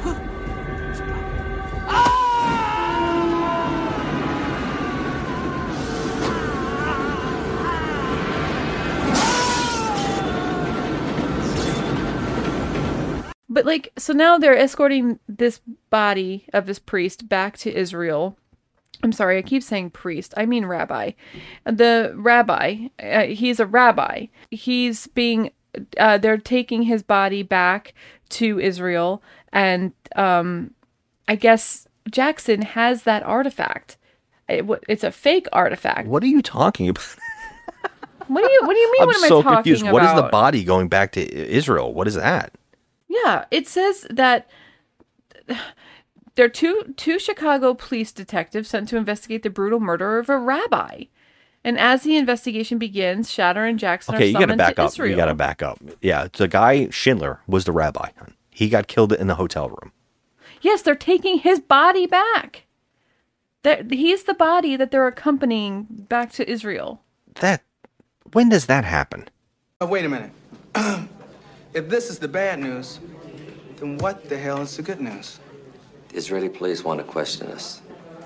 But like, so now they're escorting this body of this priest back to Israel. I'm sorry, I keep saying priest. I mean rabbi. The rabbi, uh, he's a rabbi. He's being, uh, they're taking his body back to Israel. And um, I guess Jackson has that artifact. It, w- it's a fake artifact. What are you talking about? What do you What do you mean? I'm what am so I talking confused. about? What is the body going back to Israel? What is that? Yeah, it says that there are two two Chicago police detectives sent to investigate the brutal murder of a rabbi. And as the investigation begins, Shatter and Jackson Okay, are you got to summoned back to up. Israel. You got to back up. Yeah, the guy Schindler was the rabbi. He got killed in the hotel room. Yes, they're taking his body back. That he's the body that they're accompanying back to Israel. That when does that happen? Oh, wait a minute. If this is the bad news, then what the hell is the good news? The Israeli police want to question us.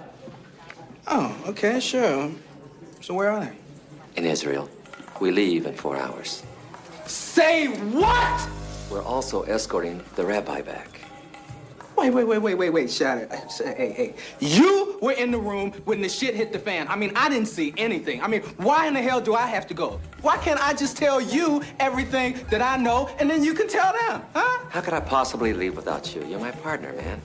Oh, okay, sure. So where are they? In Israel. We leave in four hours. Say what? We're also escorting the rabbi back. Wait, wait, wait, wait, wait, wait, Shatter. Hey, hey. You were in the room when the shit hit the fan. I mean, I didn't see anything. I mean, why in the hell do I have to go? Why can't I just tell you everything that I know and then you can tell them, huh? How could I possibly leave without you? You're my partner, man.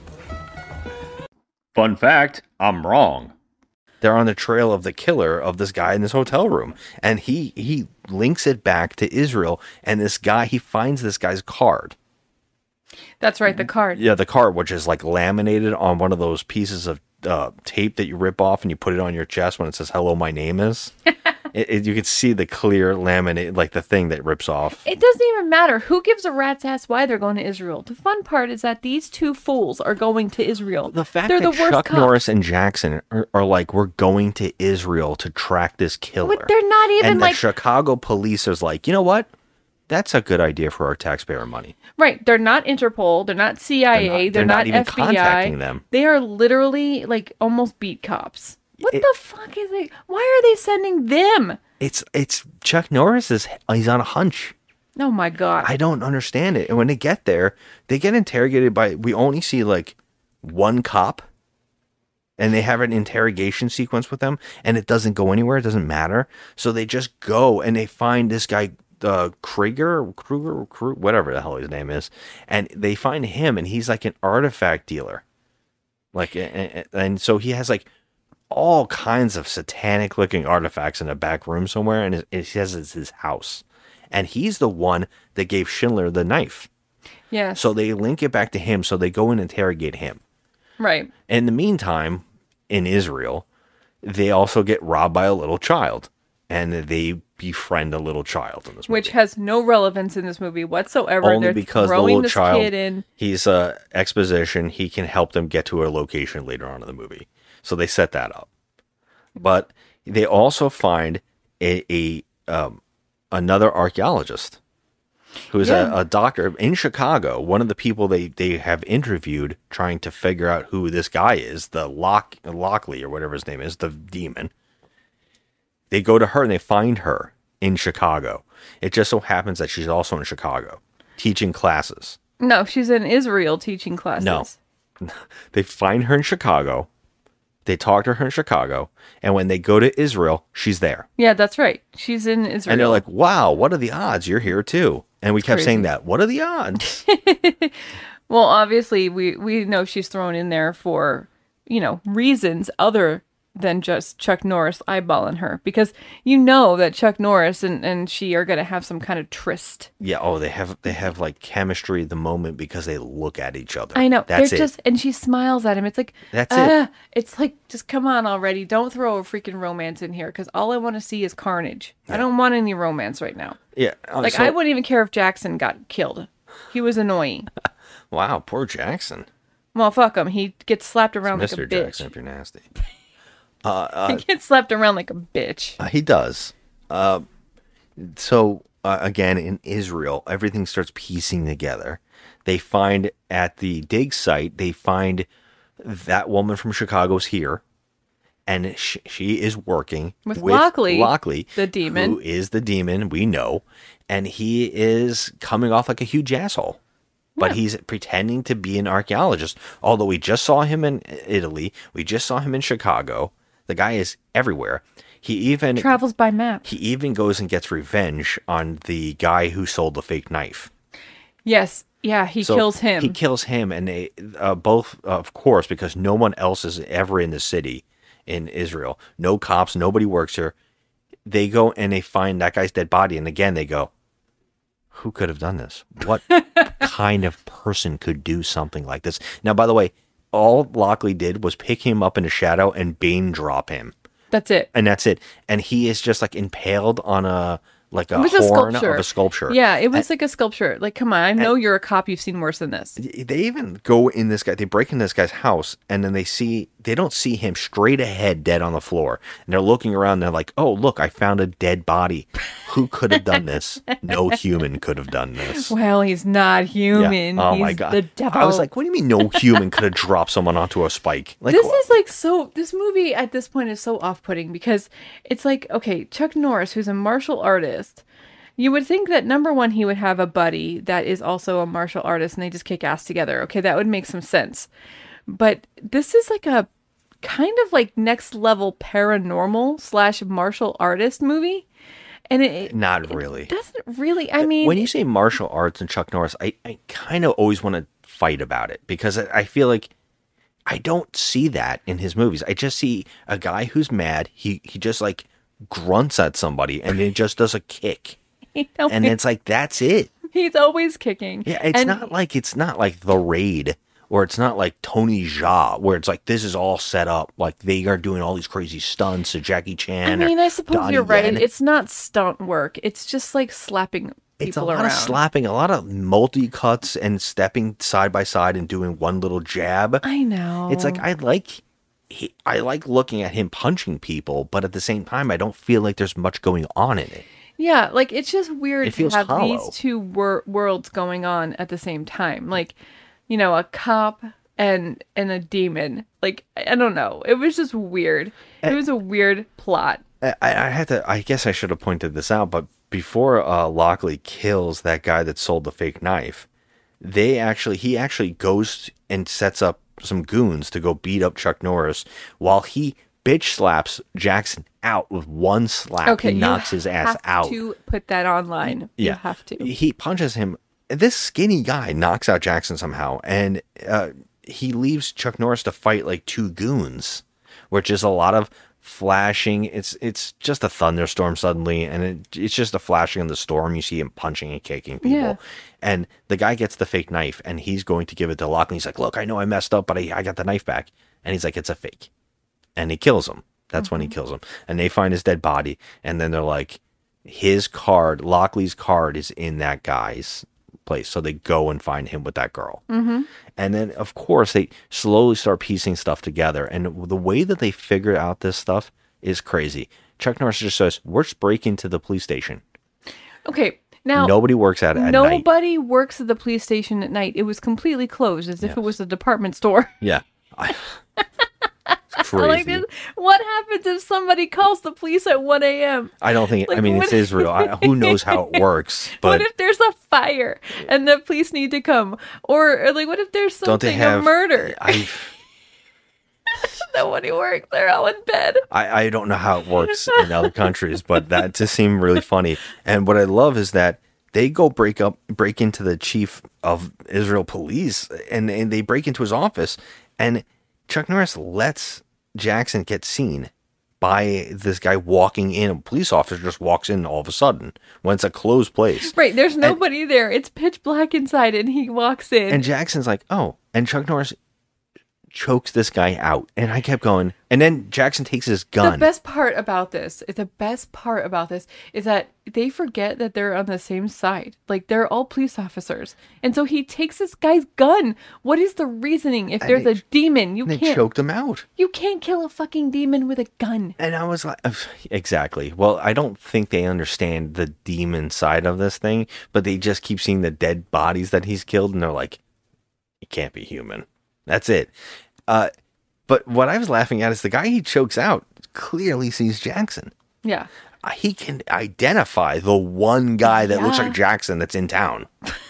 Fun fact, I'm wrong. They're on the trail of the killer of this guy in this hotel room. And he he links it back to Israel. And this guy, he finds this guy's card. That's right, the card. Yeah, the card, which is like laminated on one of those pieces of uh, tape that you rip off and you put it on your chest when it says, hello, my name is. it, it, you can see the clear laminate, like the thing that rips off. It doesn't even matter. Who gives a rat's ass why they're going to Israel? The fun part is that these two fools are going to Israel. The fact they're that the worst Chuck cops. Norris and Jackson are, are like, we're going to Israel to track this killer. But they're not even and like... the Chicago police is like, you know what? That's a good idea for our taxpayer money. Right. They're not Interpol. They're not C I A. They're not- They're, they're not, not even F B I. contacting them. They are literally like almost beat cops. What It- the fuck is it? Why are they sending them? It's it's Chuck Norris is he's on a hunch. Oh my God. I don't understand it. And when they get there, they get interrogated by we only see like one cop. And they have an interrogation sequence with them, and it doesn't go anywhere. It doesn't matter. So they just go and they find this guy, uh, Krieger, Kruger, Kruger, whatever the hell his name is, and they find him, and he's like an artifact dealer. Like, and, and so he has like all kinds of satanic-looking artifacts in a back room somewhere, and it, it says it's his house. And he's the one that gave Schindler the knife. Yes. So they link it back to him. So they go and interrogate him. Right. In the meantime, in Israel, they also get robbed by a little child, and they befriend a little child in this movie. Which has no relevance in this movie whatsoever. Only They're because the throwing little this child, kid in. he's uh, exposition. He can help them get to a location later on in the movie. So they set that up. But they also find a, a um, another archaeologist. who's Yeah. a, a doctor in Chicago. One of the people they, they have interviewed trying to figure out who this guy is, the Lock Lockley or whatever his name is, the demon. They go to her and they find her in Chicago. It just so happens that she's also in Chicago teaching classes. No, she's in Israel teaching classes. No. They find her in Chicago. They talk to her in Chicago. And when they go to Israel, she's there. Yeah, that's right. She's in Israel. And they're like, wow, what are the odds? You're here too. And we kept crazy. saying that. What are the odds? Well, obviously, we, we know she's thrown in there for, you know, reasons other than just Chuck Norris eyeballing her. Because you know that Chuck Norris and, and she are going to have some kind of tryst. Yeah. Oh, they have they have like chemistry at the moment because they look at each other. I know. That's They're it. just, and she smiles at him. It's like, That's ah, it. It's like, just come on already. Don't throw a freaking romance in here because all I want to see is carnage. I don't want any romance right now. Yeah. uh, Like, so- I wouldn't even care if Jackson got killed. He was annoying. Wow, poor Jackson. Well, fuck him. He gets slapped around like Mister a bitch. Jackson, if you're nasty. Uh, uh, He gets slapped around like a bitch. Uh, he does. Uh, so uh, again, in Israel, everything starts piecing together. They find at the dig site, they find that woman from Chicago's here, and she, she is working With Lockley, Lockley, the demon. who is the demon we know, and he is coming off like a huge asshole. But he's pretending to be an archaeologist. Although we just saw him in Italy, we just saw him in Chicago. The guy is everywhere. He even Travels by map. he even goes and gets revenge on the guy who sold the fake knife. Yes. Yeah, he So kills him. He kills him, and they uh, both, of course, because no one else is ever in the city in Israel. No cops, nobody works here. They go and they find that guy's dead body, and again they go, "Who could have done this? What kind of person could do something like this?" Now, by the way, all Lockley did was pick him up in a shadow and Bane drop him. That's it. And that's it. And he is just like impaled on a like a It was a horn sculpture. of a sculpture. Yeah, it was like a sculpture. Like, come on, I know you're a cop. You've seen worse than this. They even go in this guy. They break in this guy's house, and then they see they don't see him straight ahead, dead on the floor. And they're looking around. And they're like, "Oh, look! I found a dead body. Who could have done this? No human could have done this." Well, he's not human. Yeah. Oh he's my god! the devil. I was like, "What do you mean no human could have dropped someone onto a spike?" Like, this what? is like so. This movie at this point is so off-putting because it's like, okay, Chuck Norris, who's a martial artist. You would think that number one, he would have a buddy that is also a martial artist and they just kick ass together. Okay, that would make some sense. But this is like a kind of like next level paranormal slash martial artist movie. And it, it Not really. doesn't really, I mean. When you say martial arts and Chuck Norris, I, I kind of always want to fight about it because I, I feel like I don't see that in his movies. I just see a guy who's mad. He, he just like grunts at somebody and then just does a kick. And it's like, that's it. He's always kicking. Yeah, it's And- not like it's not like The Raid, or it's not like Tony Jaa, where it's like this is all set up, like they are doing all these crazy stunts to Jackie Chan. I mean, or I suppose Donnie you're right. Yen. It's not stunt work. It's just like slapping people It's a lot around. of slapping, a lot of multi cuts, and stepping side by side and doing one little jab. I know. It's like I like, he, I like looking at him punching people, but at the same time, I don't feel like there's much going on in it. Yeah, like it's just weird It to feels have hollow. these two wor- worlds going on at the same time. Like, you know, a cop and and a demon. Like, I I don't know. It was just weird. It was a weird plot. I, I had to. I guess I should have pointed this out, but before uh, Lockley kills that guy that sold the fake knife, they actually he actually goes and sets up some goons to go beat up Chuck Norris while he bitch slaps Jackson out with one slap. Okay, he you knocks his ass have out. to put that online. You have to. He punches him. This skinny guy knocks out Jackson somehow, and uh, he leaves Chuck Norris to fight like two goons, which is a lot of flashing. It's it's just a thunderstorm suddenly, and it, it's just a flashing in the storm. You see him punching and kicking people, Yeah. and the guy gets the fake knife, and he's going to give it to Lockley. He's like, "Look, I know I messed up, but I, I got the knife back," and he's like, "It's a fake," and he kills him. That's when he kills him, and they find his dead body, and then they're like, his card, Lockley's card, is in that guy's place, so they go and find him with that girl. Mm-hmm. And then, of course, they slowly start piecing stuff together. And the way that they figure out this stuff is crazy. Chuck Norris just says, "We're just breaking to the police station." Okay, Now, Nobody works at it at night. Nobody works at the police station at night. It was completely closed, as if Yes. it was a department store. Yeah. I, it's I like crazy. this. What happens if somebody calls the police at one a.m.? I don't think, I Like, mean, what- it's Israel. I, who knows how it works? What But if there's a fire and the police need to come? Or, or like, what if there's don't they something, have a murder? I, Nobody works. They're all in bed. I, I don't know how it works in other countries, but that just seemed really funny. And what I love is that they go break up, break into the chief of Israel police, and, and they break into his office, and Chuck Norris lets Jackson get seen by this guy walking in. A police officer just walks in all of a sudden when it's a closed place. Right. There's nobody there. It's pitch black inside, and he walks in. And Jackson's like, oh, and Chuck Norris chokes this guy out. And I kept going. And then Jackson takes his gun. The best part about this, the best part about this is that they forget that they're on the same side. Like, they're all police officers. And so he takes this guy's gun. What is the reasoning? If And there's they- a demon, you they can't choked him out. You can't kill a fucking demon with a gun. And I was like, exactly. Well, I don't think they understand the demon side of this thing, but they just keep seeing the dead bodies that he's killed, and they're like, it can't be human. That's it. Uh, but what I was laughing at is the guy he chokes out clearly sees Jackson. Yeah. Uh, He can identify the one guy that looks Yeah. like Jackson that's in town.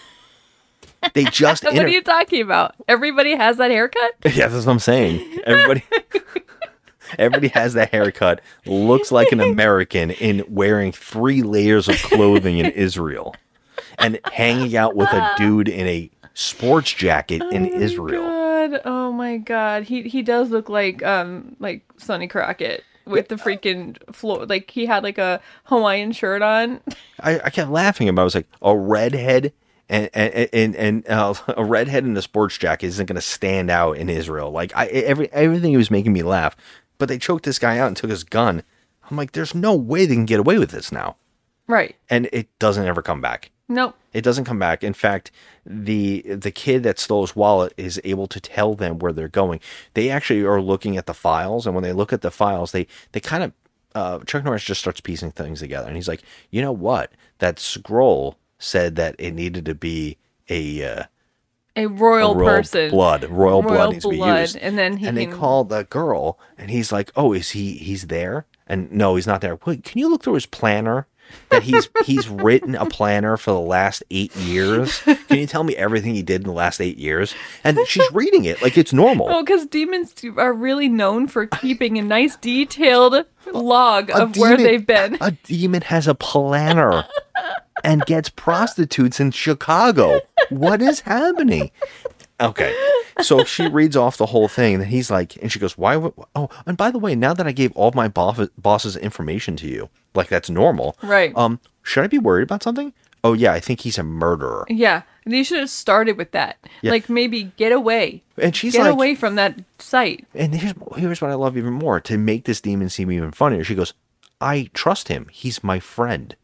They just what inter- are you talking about? Everybody has that haircut? Yeah, that's what I'm saying. Everybody, everybody has that haircut. Looks like an American in wearing three layers of clothing in Israel, and hanging out with a dude in a sports jacket in Israel. God, oh my god. He he does look like um like Sonny Crockett with the freaking floor. Like, he had like a Hawaiian shirt on. I, I kept laughing about. I was like, a redhead and and and, and uh, a redhead in a sports jacket isn't going to stand out in Israel. Like, I every everything was making me laugh. But they choked this guy out and took his gun. I'm like, there's no way they can get away with this now. Right. And it doesn't ever come back. Nope. It doesn't come back. In fact, the the kid that stole his wallet is able to tell them where they're going. They actually are looking at the files, and when they look at the files, they they kind of uh, Chuck Norris just starts piecing things together, and he's like, you know what? That scroll said that it needed to be a uh, A royal, a royal person. blood, royal, blood needs to be blood, used. And then he and they can- call the girl, and he's like, oh, is he? He's there? And no, he's not there. Wait, can you look through his planner? That he's he's written a planner for the last eight years. Can you tell me everything he did in the last eight years? And she's reading it like it's normal. Well, because demons are really known for keeping a nice detailed log A of where demon- they've been. A demon has a planner and gets prostitutes in Chicago. What is happening? Okay. So she reads off the whole thing, and he's like, and she goes, why would, oh, and by the way, now that I gave all of my boss, boss's information to you, like that's normal. Right. Um, should I be worried about something? Oh yeah, I think he's a murderer. Yeah. And you should have started with that. Yeah. Like, maybe get away. And she's get like- away from that site. And here's, here's what I love even more. To make this demon seem even funnier, she goes, I trust him. He's my friend.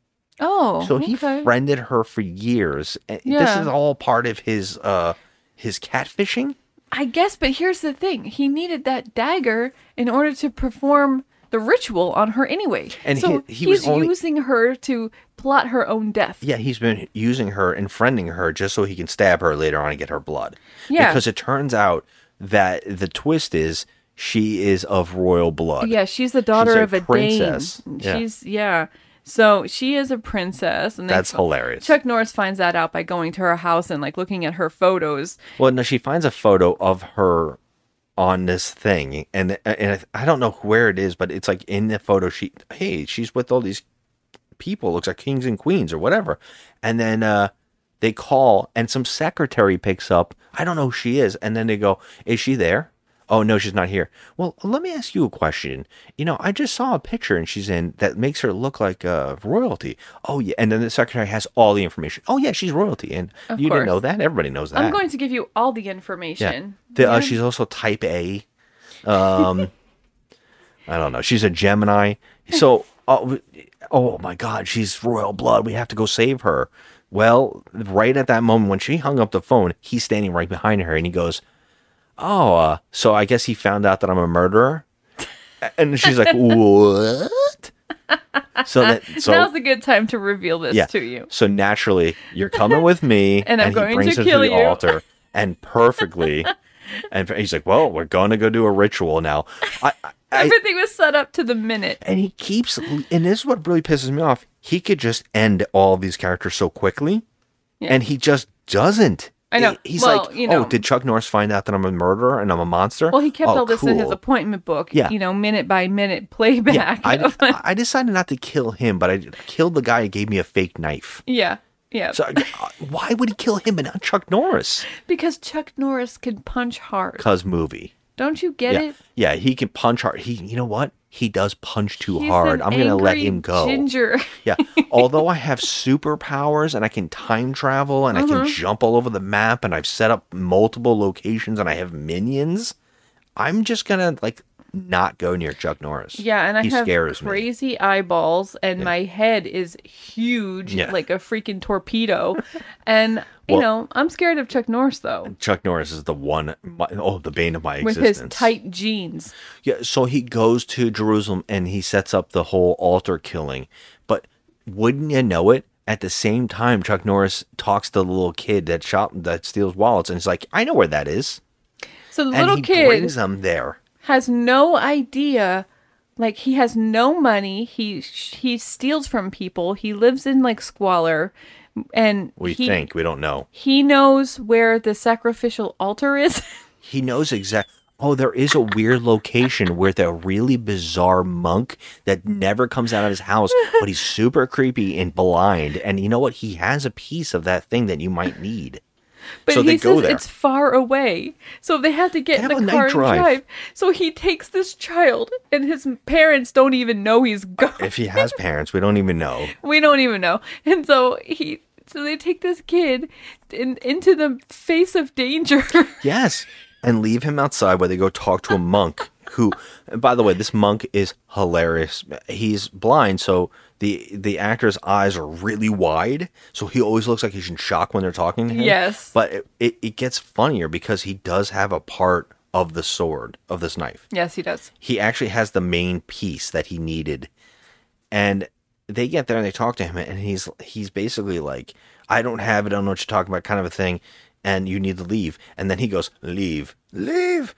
Oh, So he okay. friended her for years. And This Yeah. is all part of his uh his catfishing. I guess, but here's the thing. He needed that dagger in order to perform the ritual on her anyway. And so he- he was he's only- using her to plot her own death. Yeah, he's been using her and friending her just so he can stab her later on and get her blood. Yeah. Because it turns out that the twist is she is of royal blood. Yeah, she's the daughter She's a of a princess. Dane. Yeah. She's yeah. So she is a princess, and they- That's hilarious. Chuck Norris finds that out by going to her house and like looking at her photos. Well, no, she finds a photo of her on this thing, and and I don't know where it is, but it's like in the photo. She, hey, she's with all these people. Looks like kings and queens or whatever. And then uh, they call, and some secretary picks up. I don't know who she is, and then they go, "Is she there?" Oh no, she's not here. Well, let me ask you a question. You know, I just saw a picture and she's in that makes her look like uh, royalty. Oh yeah, and then the secretary has all the information. Oh yeah, she's royalty, and Of you didn't course. know that. Everybody knows that. I'm going to give you all the Yeah. information. The, uh, Yeah. she's also type A. Um, I don't know. She's a Gemini. So, oh, oh my God, she's royal blood. We have to go save her. Well, right at that moment when she hung up the phone, he's standing right behind her and he goes, oh, uh, so I guess he found out that I'm a murderer? And she's like, what? So that so Now's a good time to reveal this yeah. to you. So naturally, you're coming with me, And I'm he going brings to her kill to the you. altar, and perfectly, and he's like, "Well, we're going to go do a ritual now." I, I, Everything was set up to the minute. and he keeps, and this is what really pisses me off. He could just end all of these characters so quickly, Yeah. and he just doesn't. I know. He- He's Well, like, you know. "Oh, did Chuck Norris find out that I'm a murderer and I'm a monster?" Well, he kept oh, all this in his cool. appointment book, Yeah. you know, minute by minute playback. Yeah, I, of- I decided not to kill him, but I killed the guy who gave me a fake knife. yeah. Yeah. So uh, why would he kill him and not Chuck Norris? Because Chuck Norris can punch hard. Cause movie. Don't you get yeah. it? Yeah, he can punch hard. He, you know what? He does punch too He's hard. an I'm gonna let angry him go. Ginger. Yeah. Although I have superpowers and I can time travel and I can Mhm. jump all over the map and I've set up multiple locations and I have minions, I'm just gonna like not go near Chuck Norris. Yeah, and I he have scares me. crazy eyeballs, and my head is huge, Yeah. like a freaking torpedo. And you Well- know, I'm scared of Chuck Norris though, Chuck Norris is the one. My, oh, the bane of my with existence. his tight jeans. Yeah, so he goes to Jerusalem and he sets up the whole altar killing. But wouldn't you know it? At the same time, Chuck Norris talks to the little kid that shop that steals wallets, and he's like, "I know where that is." So the and little he kid brings them there. has no idea. Like, he has no money. He he steals from people. He lives in like squalor, and We he, think we don't know. he knows where the sacrificial altar is. He knows exact. Oh, there is a weird location where the really bizarre monk that never comes out of his house, but he's super creepy and blind. And you know what? He has a piece of that thing that you might need. But so he they go says there. it's far away, so they have to get They in have the a car night and drive. drive. So he takes this child, and his parents don't even know he's gone. If he has parents, we don't even know. We don't even know. And so he, so they take this kid in, into the face of danger. Yes. And leave him outside where they go talk to a monk who, and by the way, this monk is hilarious. He's blind, so the the actor's eyes are really wide, so he always looks like he's in shock when they're talking to him. Yes. But it, it, it gets funnier because he does have a part of the sword, of this knife. Yes, he does. He actually has the main piece that he needed. And they get there and they talk to him, and he's he's basically like, "I don't have it, I don't know what you're talking about," kind of a thing. And you need to leave. And then he goes, leave, leave,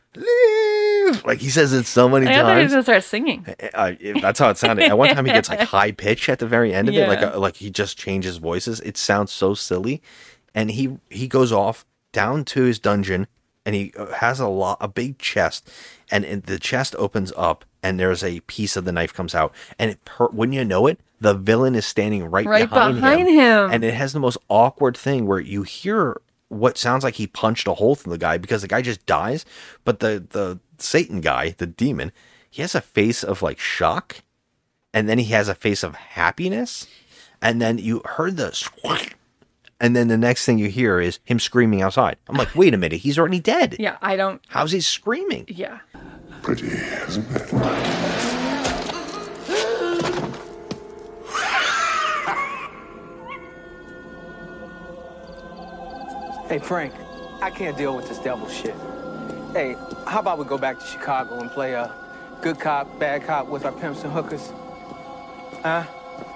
leave. Like he says it so many I thought he was times. gonna start singing. Uh, that's how it sounded. At one time, he gets like high pitch at the very end of it, like Yeah. a, like he just changes voices. It sounds so silly, and he he goes off down to his dungeon, and he has a lot a big chest, and in, the chest opens up, and there's a piece of the knife comes out, and it per, wouldn't you know it, the villain is standing right, Right behind, behind him, him. and it has the most awkward thing where you hear what sounds like he punched a hole through the guy because the guy just dies, but the the Satan guy, the demon, he has a face of like shock, and then he has a face of happiness, and then you heard the swat, and then the next thing you hear is him screaming outside. I'm like, wait a minute, he's already dead. Yeah, I don't. How's he screaming? Yeah. Pretty, isn't it? Hey, Frank, I can't deal with this devil shit. Hey, how about we go back to Chicago and play a good cop, bad cop with our pimps and hookers? Huh?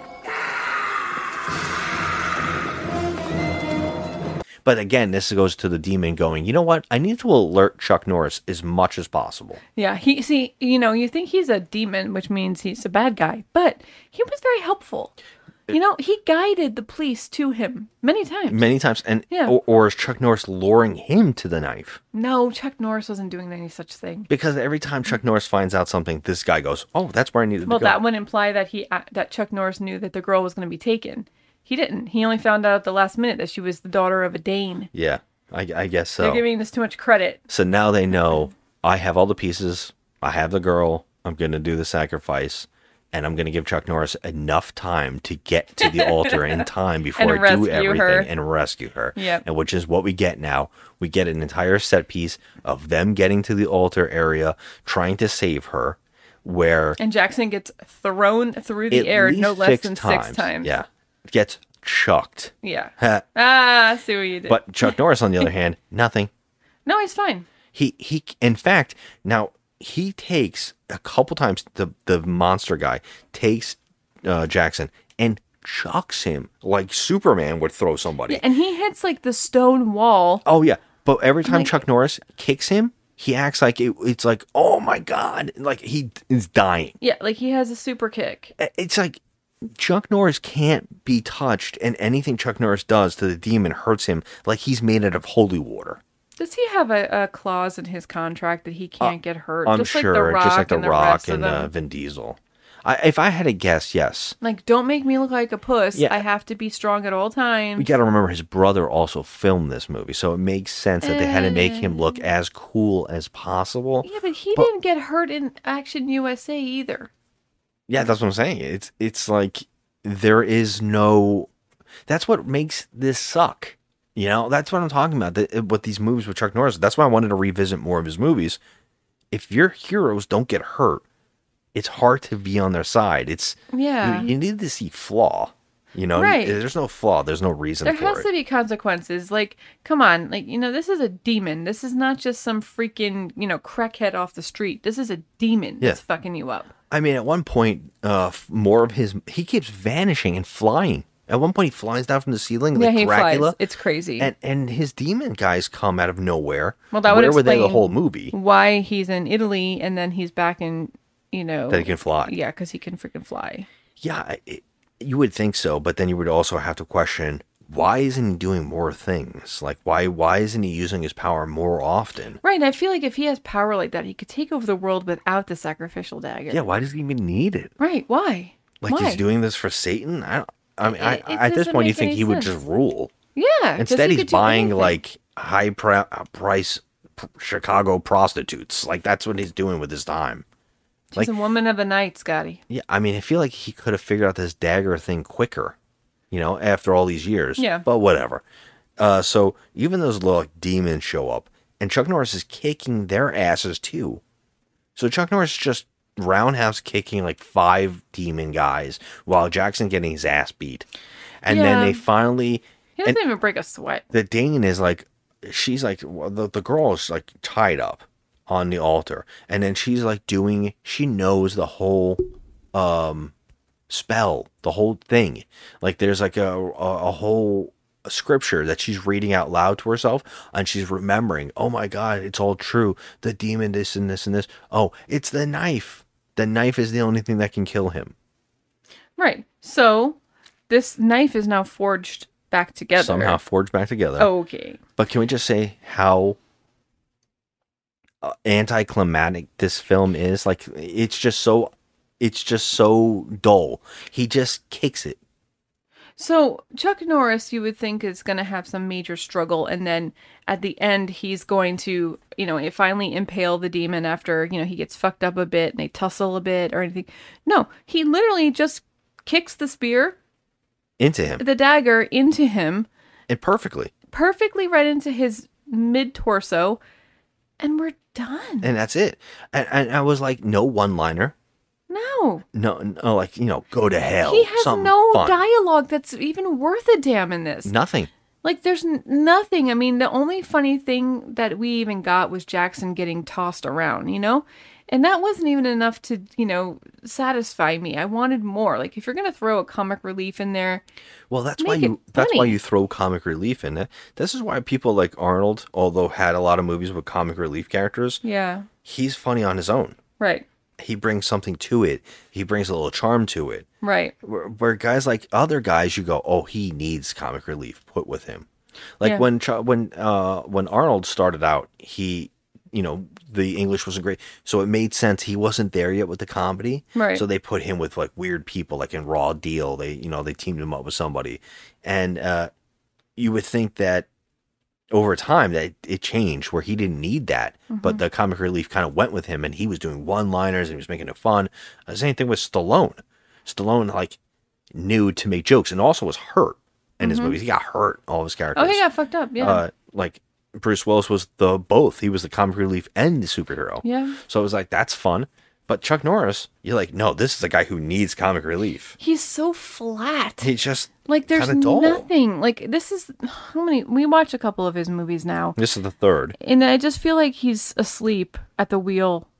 But again, this goes to the demon going, you know what? I need to alert Chuck Norris as much as possible. Yeah, he see, you know, you think he's a demon, which means he's a bad guy, but he was very helpful. You know, he guided the police to him many times. Many times. And Yeah. or, or is Chuck Norris luring him to the knife? No, Chuck Norris wasn't doing any such thing. Because every time Chuck Norris finds out something, this guy goes, oh, that's where I needed Well, to go. that would imply that he uh, that Chuck Norris knew that the girl was going to be taken. He didn't. He only found out at the last minute that she was the daughter of a Dane. Yeah, I, I guess so. They're giving this too much credit. So now they know I have all the pieces. I have the girl. I'm going to do the sacrifice. And I'm going to give Chuck Norris enough time to get to the altar in time before And I do rescue everything her. and rescue her. Yep. And which is what we get now. We get an entire set piece of them getting to the altar area, trying to save her, where And Jackson gets thrown through the at air no least less six than times, six times. Yeah. Gets chucked. Yeah. Ha. Ah, I see what you did. But Chuck Norris, on the other hand, nothing. No, he's fine. He he. In fact, now he takes a couple times. The the monster guy takes uh, Jackson and chucks him like Superman would throw somebody. Yeah, and he hits like the stone wall. Oh yeah, but every time Like- Chuck Norris kicks him, he acts like it, it's like, oh my god, like he is dying. Yeah, like he has a super kick. It's like Chuck Norris can't be touched, and anything Chuck Norris does to the demon hurts him like he's made out of holy water. Does he have a, a clause in his contract that he can't get hurt? I'm just sure, like the Rock just like the and Rock rest of and them? uh, Vin Diesel. I, if I had to guess, yes. Like, don't make me look like a puss. Yeah. I have to be strong at all times. We got to remember his brother also filmed this movie, so it makes sense that they had to make him look as cool as possible. Yeah, but he But- didn't get hurt in Action U S A either. Yeah, that's what I'm saying. It's it's like there is no. That's what makes this suck. You know, that's what I'm talking about. The, what these movies with Chuck Norris. That's why I wanted to revisit more of his movies. If your heroes don't get hurt, it's hard to be on their side. It's Yeah. You, you need to see flaw. You know, Right. there's no flaw. There's no reason There for has it. to be consequences. Like, come on. Like, you know, this is a demon. This is not just some freaking, you know, crackhead off the street. This is a demon Yeah. that's fucking you up. I mean, at one point, uh, f- more of his he keeps vanishing and flying. At one point, he flies down from the ceiling like yeah, he Dracula. flies. It's crazy. And and his demon guys come out of nowhere. well, that would Where were they the explain whole movie? why he's in Italy and then he's back in, you know. That he can fly. Yeah, because he can freaking fly. Yeah, it, you would think so, but then you would also have to question why isn't he doing more things? Like why why isn't he using his power more often? Right, and I feel like if he has power like that, he could take over the world without the sacrificial dagger. Yeah, why does he even need it? Right, why? Like why? he's doing this for Satan? I don't. I mean, I, It- it at this doesn't point, you make think any he would sense. just rule. Yeah. 'cause Instead, he he's could do buying anything. like high pr- uh, price pr- Chicago prostitutes. Like that's what he's doing with his time. She's Like, a woman of the night, Scotty. yeah, I mean, I feel like he could have figured out this dagger thing quicker, you know, after all these years. Yeah. But whatever. Uh, so even those little like, demons show up, and Chuck Norris is kicking their asses too. So Chuck Norris is just roundhouse kicking like five demon guys while Jackson getting his ass beat. And then Yeah. they finally. He doesn't and even break a sweat. the Dane is like, she's like, well, the, the girl is like tied up on the altar. And then she's like doing, she knows the whole um, spell, the whole thing. Like there's like a, a, a whole scripture that she's reading out loud to herself. And she's remembering, oh my God, it's all true. The demon, this and this and this. Oh, it's the knife. The knife is the only thing that can kill him. Right. So this knife is now forged back together. Somehow forged back together. Okay. But can we just say how uh, anticlimactic this film is? Like it's just so it's just so dull. He just kicks it. So Chuck Norris, you would think, is going to have some major struggle, and then at the end, he's going to, you know, finally impale the demon after, you know, he gets fucked up a bit and they tussle a bit or anything. No, he literally just kicks the spear, Into him. the dagger into him, And perfectly. perfectly right into his mid torso, and we're done. And that's it. And, and I was like, no one liner. No. No, no, like, you know, go to hell. He has something no fun. dialogue that's even worth a damn in this. Nothing. Like, there's n- nothing. I mean, the only funny thing that we even got was Jackson getting tossed around, you know? And that wasn't even enough to, you know, satisfy me. I wanted more. Like, if you're going to throw a comic relief in there, Well, that's why make it you that's why funny. you throw comic relief in it. This is why people like Arnold, although had a lot of movies with comic relief characters, Yeah. he's funny on his own. Right. He brings something to it. He brings a little charm to it. Right. Where, where guys like other guys, you go, oh, he needs comic relief put with him. Like Yeah. when Ch- when uh, when Arnold started out, he, you know, the English wasn't great, so it made sense. He wasn't there yet with the comedy, Right. So they put him with like weird people, like in Raw Deal. They, you know, they teamed him up with somebody, and uh, you would think that over time that it changed where he didn't need that, but Mhm. the comic relief kind of went with him, and he was doing one-liners and he was making it fun. Uh, same thing with Stallone. Stallone like knew to make jokes and also was hurt in his Mhm. movies. He got hurt, all of his characters. Oh, he got fucked up. Yeah. Uh, like Bruce Willis was the both. He was the comic relief and the superhero. Yeah. So it was like that's fun. But Chuck Norris, you're like, no, this is a guy who needs comic relief. He's so flat. He's just Like, there's kinda dull. nothing. Like, this is how many? We watched a couple of his movies now. This is the third. And I just feel like he's asleep at the wheel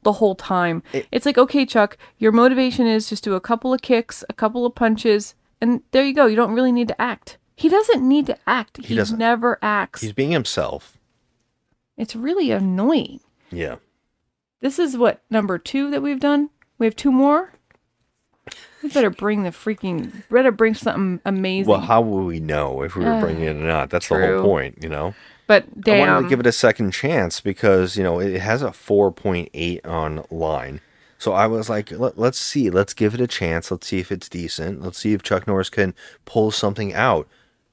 the whole time. It, it's like, okay, Chuck, your motivation is just do a couple of kicks, a couple of punches, and there you go. You don't really need to act. He doesn't need to act. He, he never acts. He's being himself. It's really annoying. Yeah. This is what, number two that we've done? We have two more? We better bring the freaking, better bring something amazing. Well, how will we know if we were Uh, bringing it or not? That's true. the whole point, you know? But damn. I wanted to give it a second chance because, you know, it has a four point eight online. So I was like, Let, let's see. Let's give it a chance. Let's see if it's decent. Let's see if Chuck Norris can pull something out.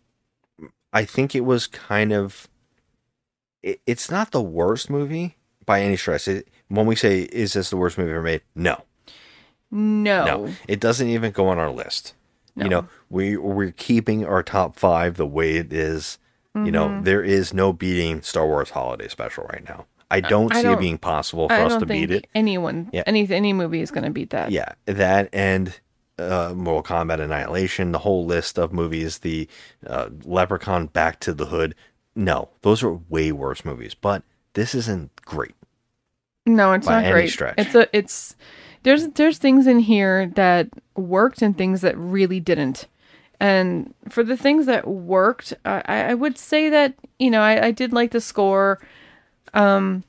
I think it was kind of... It, it's not the worst movie by any stretch. It, when we say, is this the worst movie ever made? No. No. No. It doesn't even go on our list. No. You know, we, we're keeping our top five the way it is. You know, Mhm. there is no beating Star Wars Holiday Special right now. I don't I see don't- it being possible for I us don't to think beat it. anyone, Yeah. any, any movie is going to beat that. Yeah, that and uh, Mortal Kombat Annihilation, the whole list of movies, the uh, Leprechaun Back to the Hood. No, those are way worse movies, but this isn't great. No, it's by not any great. stretch. It's a, it's, there's, there's things in here that worked and things that really didn't. And for the things that worked, I, I would say that, you know, I, I did like the score. Um,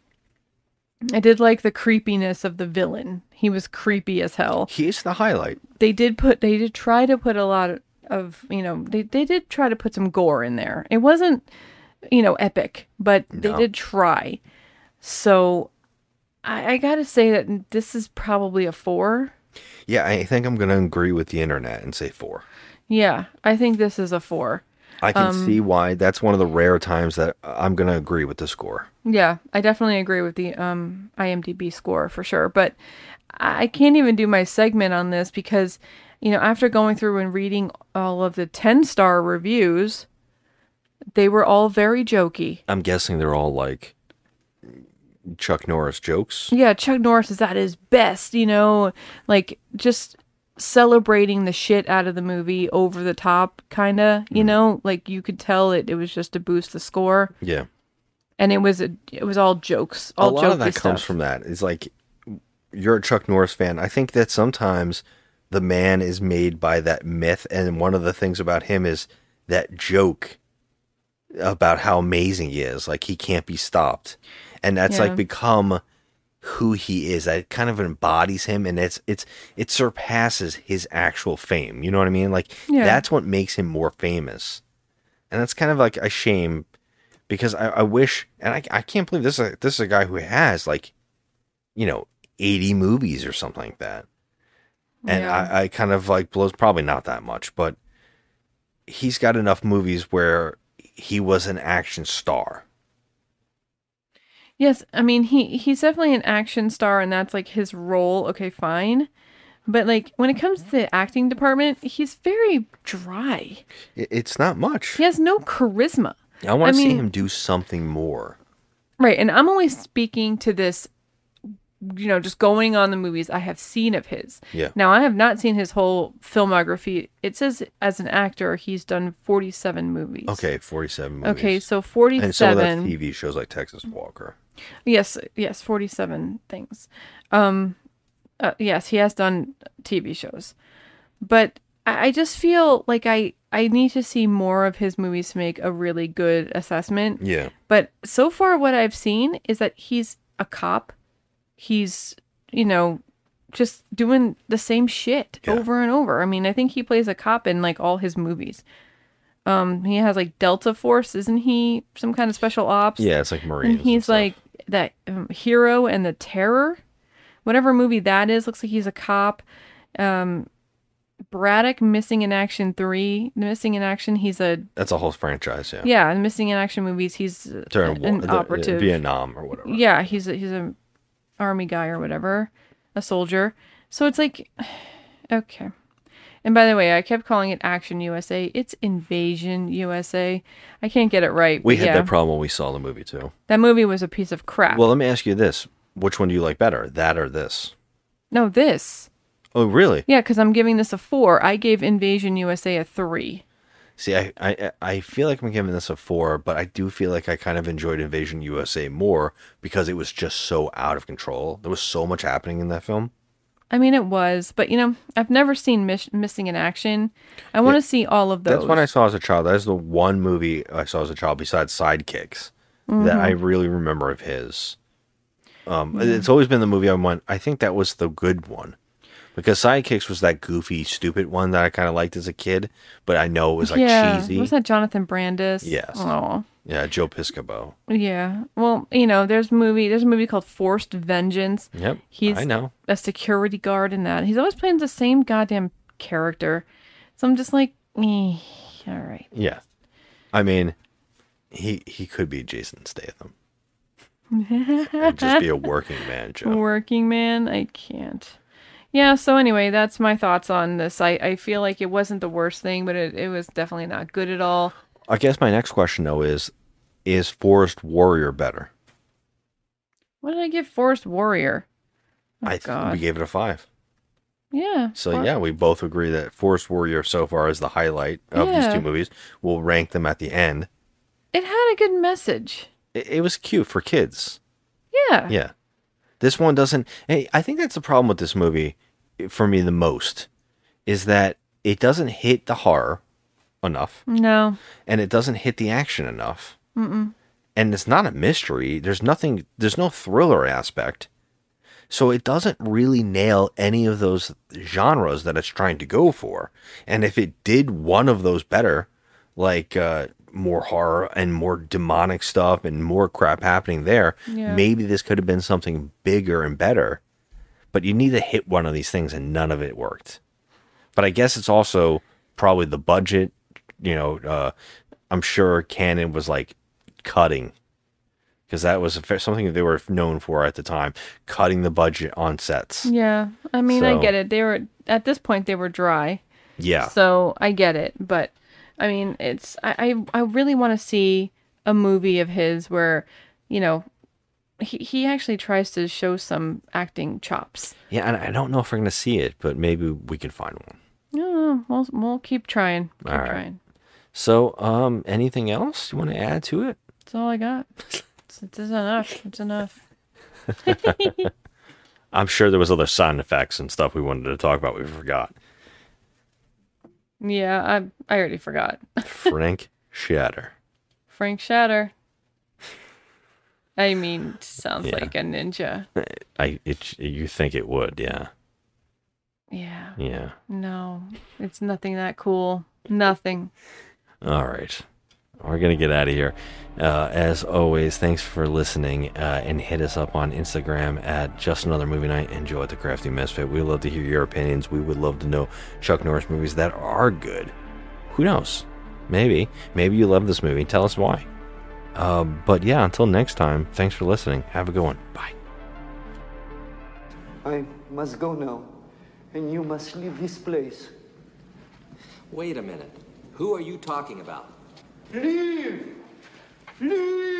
I did like the creepiness of the villain. He was creepy as hell. He's the highlight. They did put, they did try to put a lot of, of you know, they, they did try to put some gore in there. It wasn't, you know, epic, but they No. did try. So I, I gotta say that this is probably a four. Yeah, I think I'm going to agree with the internet and say four. Yeah, I think this is a four. I can Um, see why. That's one of the rare times that I'm going to agree with the score. Yeah, I definitely agree with the um, IMDb score for sure. But I can't even do my segment on this because, you know, after going through and reading all of the ten-star reviews, they were all very jokey. I'm guessing they're all like Chuck Norris jokes. Yeah, Chuck Norris is at his best, you know, like just celebrating the shit out of the movie over the top, kind of, you know, like you could tell it, it was just to boost the score. Yeah. And it was a, it was all jokes. All a lot of jokey that comes stuff. from that. It's like you're a Chuck Norris fan. I think that sometimes the man is made by that myth, and one of the things about him is that joke about how amazing he is. Like he can't be stopped, and that's Yeah. like become who he is. That kind of embodies him, and it's it's it surpasses his actual fame. You know what I mean? Like Yeah. that's what makes him more famous, and that's kind of like a shame. Because I, I wish, and I, I can't believe this is a, this is a guy who has like, you know, eighty movies or something like that, and Yeah. I, I kind of like blows probably not that much, but he's got enough movies where he was an action star. Yes, I mean he he's definitely an action star and that's like his role. Okay, fine. But like when it comes to the acting department, he's very dry. It, it's not much. He has no charisma. I want to see mean- him do something more. Right, and I'm only speaking to this, you know, just going on the movies I have seen of his. Yeah. Now, I have not seen his whole filmography. It says as an actor, he's done forty-seven movies. Okay, forty-seven movies. Okay, so forty-seven. And some of that's T V shows like Texas Walker. Yes, yes, forty-seven things. Um, uh, yes, he has done T V shows. But I, I just feel like I, I need to see more of his movies to make a really good assessment. Yeah. But so far, what I've seen is that he's a cop. He's, you know, just doing the same shit Yeah. over and over. I mean, I think he plays a cop in like all his movies. Um, he has like Delta Force, isn't he? Some kind of special ops. Yeah, it's like Marines. And he's like that um, Hero and the Terror, whatever movie that is. Looks like he's a cop. Um, Braddock, Missing in Action three, Missing in Action. He's a That's a whole franchise, yeah. yeah. In Missing in Action movies, he's uh, During an wa- the- operative. Vietnam or whatever. Yeah, he's a, he's a army guy or whatever, a soldier. So it's like, okay. And by the way, I kept calling it Action U S A. It's Invasion U S A. I can't get it right. We but had yeah, that problem when we saw the movie too. that movie was a piece of crap. Well, let me ask you this: which one do you like better, that or this? no, this. Oh, really? Yeah, because I'm giving this a four. I gave Invasion U S A a three. See, I, I I feel like I'm giving this a four, but I do feel like I kind of enjoyed Invasion U S A more because it was just so out of control. There was so much happening in that film. I mean, it was, but you know, I've never seen Miss- Missing in Action. I want to Yeah. see all of those. That's what I saw as a child. That is the one movie I saw as a child besides Sidekicks that I Mhm. really remember of his. Um, Yeah. It's always been the movie I went, I think that was the good one. Because Sidekicks was that goofy, stupid one that I kind of liked as a kid, but I know it was like yeah. cheesy. Was that Jonathan Brandis? Yes. Oh. Yeah, Joe Piscopo. Yeah. Well, you know, there's movie. There's a movie called Forced Vengeance. Yep, He's I know. a security guard in that. He's always playing the same goddamn character. So I'm just like, eh, all right. Yeah. I mean, he he could be Jason Statham. And just be a working man, Joe. Working man, I can't. Yeah, so anyway, that's my thoughts on this. I, I feel like it wasn't the worst thing, but it, it was definitely not good at all. I guess my next question, though, is, is Forest Warrior better? What did I give Forest Warrior? Oh, I think God. we gave it a five. Yeah. So, For- yeah, we both agree that Forest Warrior so far is the highlight of these Yeah. two movies. We'll rank them at the end. It had a good message. It, it was cute for kids. Yeah. Yeah. This one doesn't. Hey, I think that's the problem with this movie for me the most is that it doesn't hit the horror enough. No. And it doesn't hit the action enough. Mm-mm. And it's not a mystery. There's nothing, there's no thriller aspect. So it doesn't really nail any of those genres that it's trying to go for. And if it did one of those better, like uh, more horror and more demonic stuff and more crap happening there, Yeah. maybe this could have been something bigger and better. But you need to hit one of these things and none of it worked. But I guess it's also probably the budget. You know, uh, I'm sure Canon was like cutting because that was a fa- something that they were known for at the time, cutting the budget on sets. Yeah. I mean, I So- get it. They were, at this point, they were dry. Yeah. So I get it. But, I mean, it's, I, I, I really want to see a movie of his where, you know, he, he actually tries to show some acting chops. Yeah, and I don't know if we're going to see it, but maybe we can find one. Yeah, we'll, we'll keep trying. Keep All right. trying. So, um, anything else you want to add to it? That's all I got. It's, it's enough. It's enough. I'm sure there was other sound effects and stuff we wanted to talk about. We forgot. Yeah, I I already forgot. Frank Shatter. Frank Shatter. I mean, sounds Yeah. like a ninja. I it, you think it would, yeah. Yeah. Yeah. No, it's nothing that cool. Nothing. All right. We're going to get out of here. Uh, as always, thanks for listening uh, and hit us up on Instagram at Just Another Movie Night and Joe at the Crafty Misfit. We love to hear your opinions. We would love to know Chuck Norris movies that are good. Who knows? Maybe. Maybe you love this movie. Tell us why. Uh, but yeah, until next time, thanks for listening. Have a good one. Bye. I must go now, and you must leave this place. Wait a minute. Who are you talking about? Leave! Leave!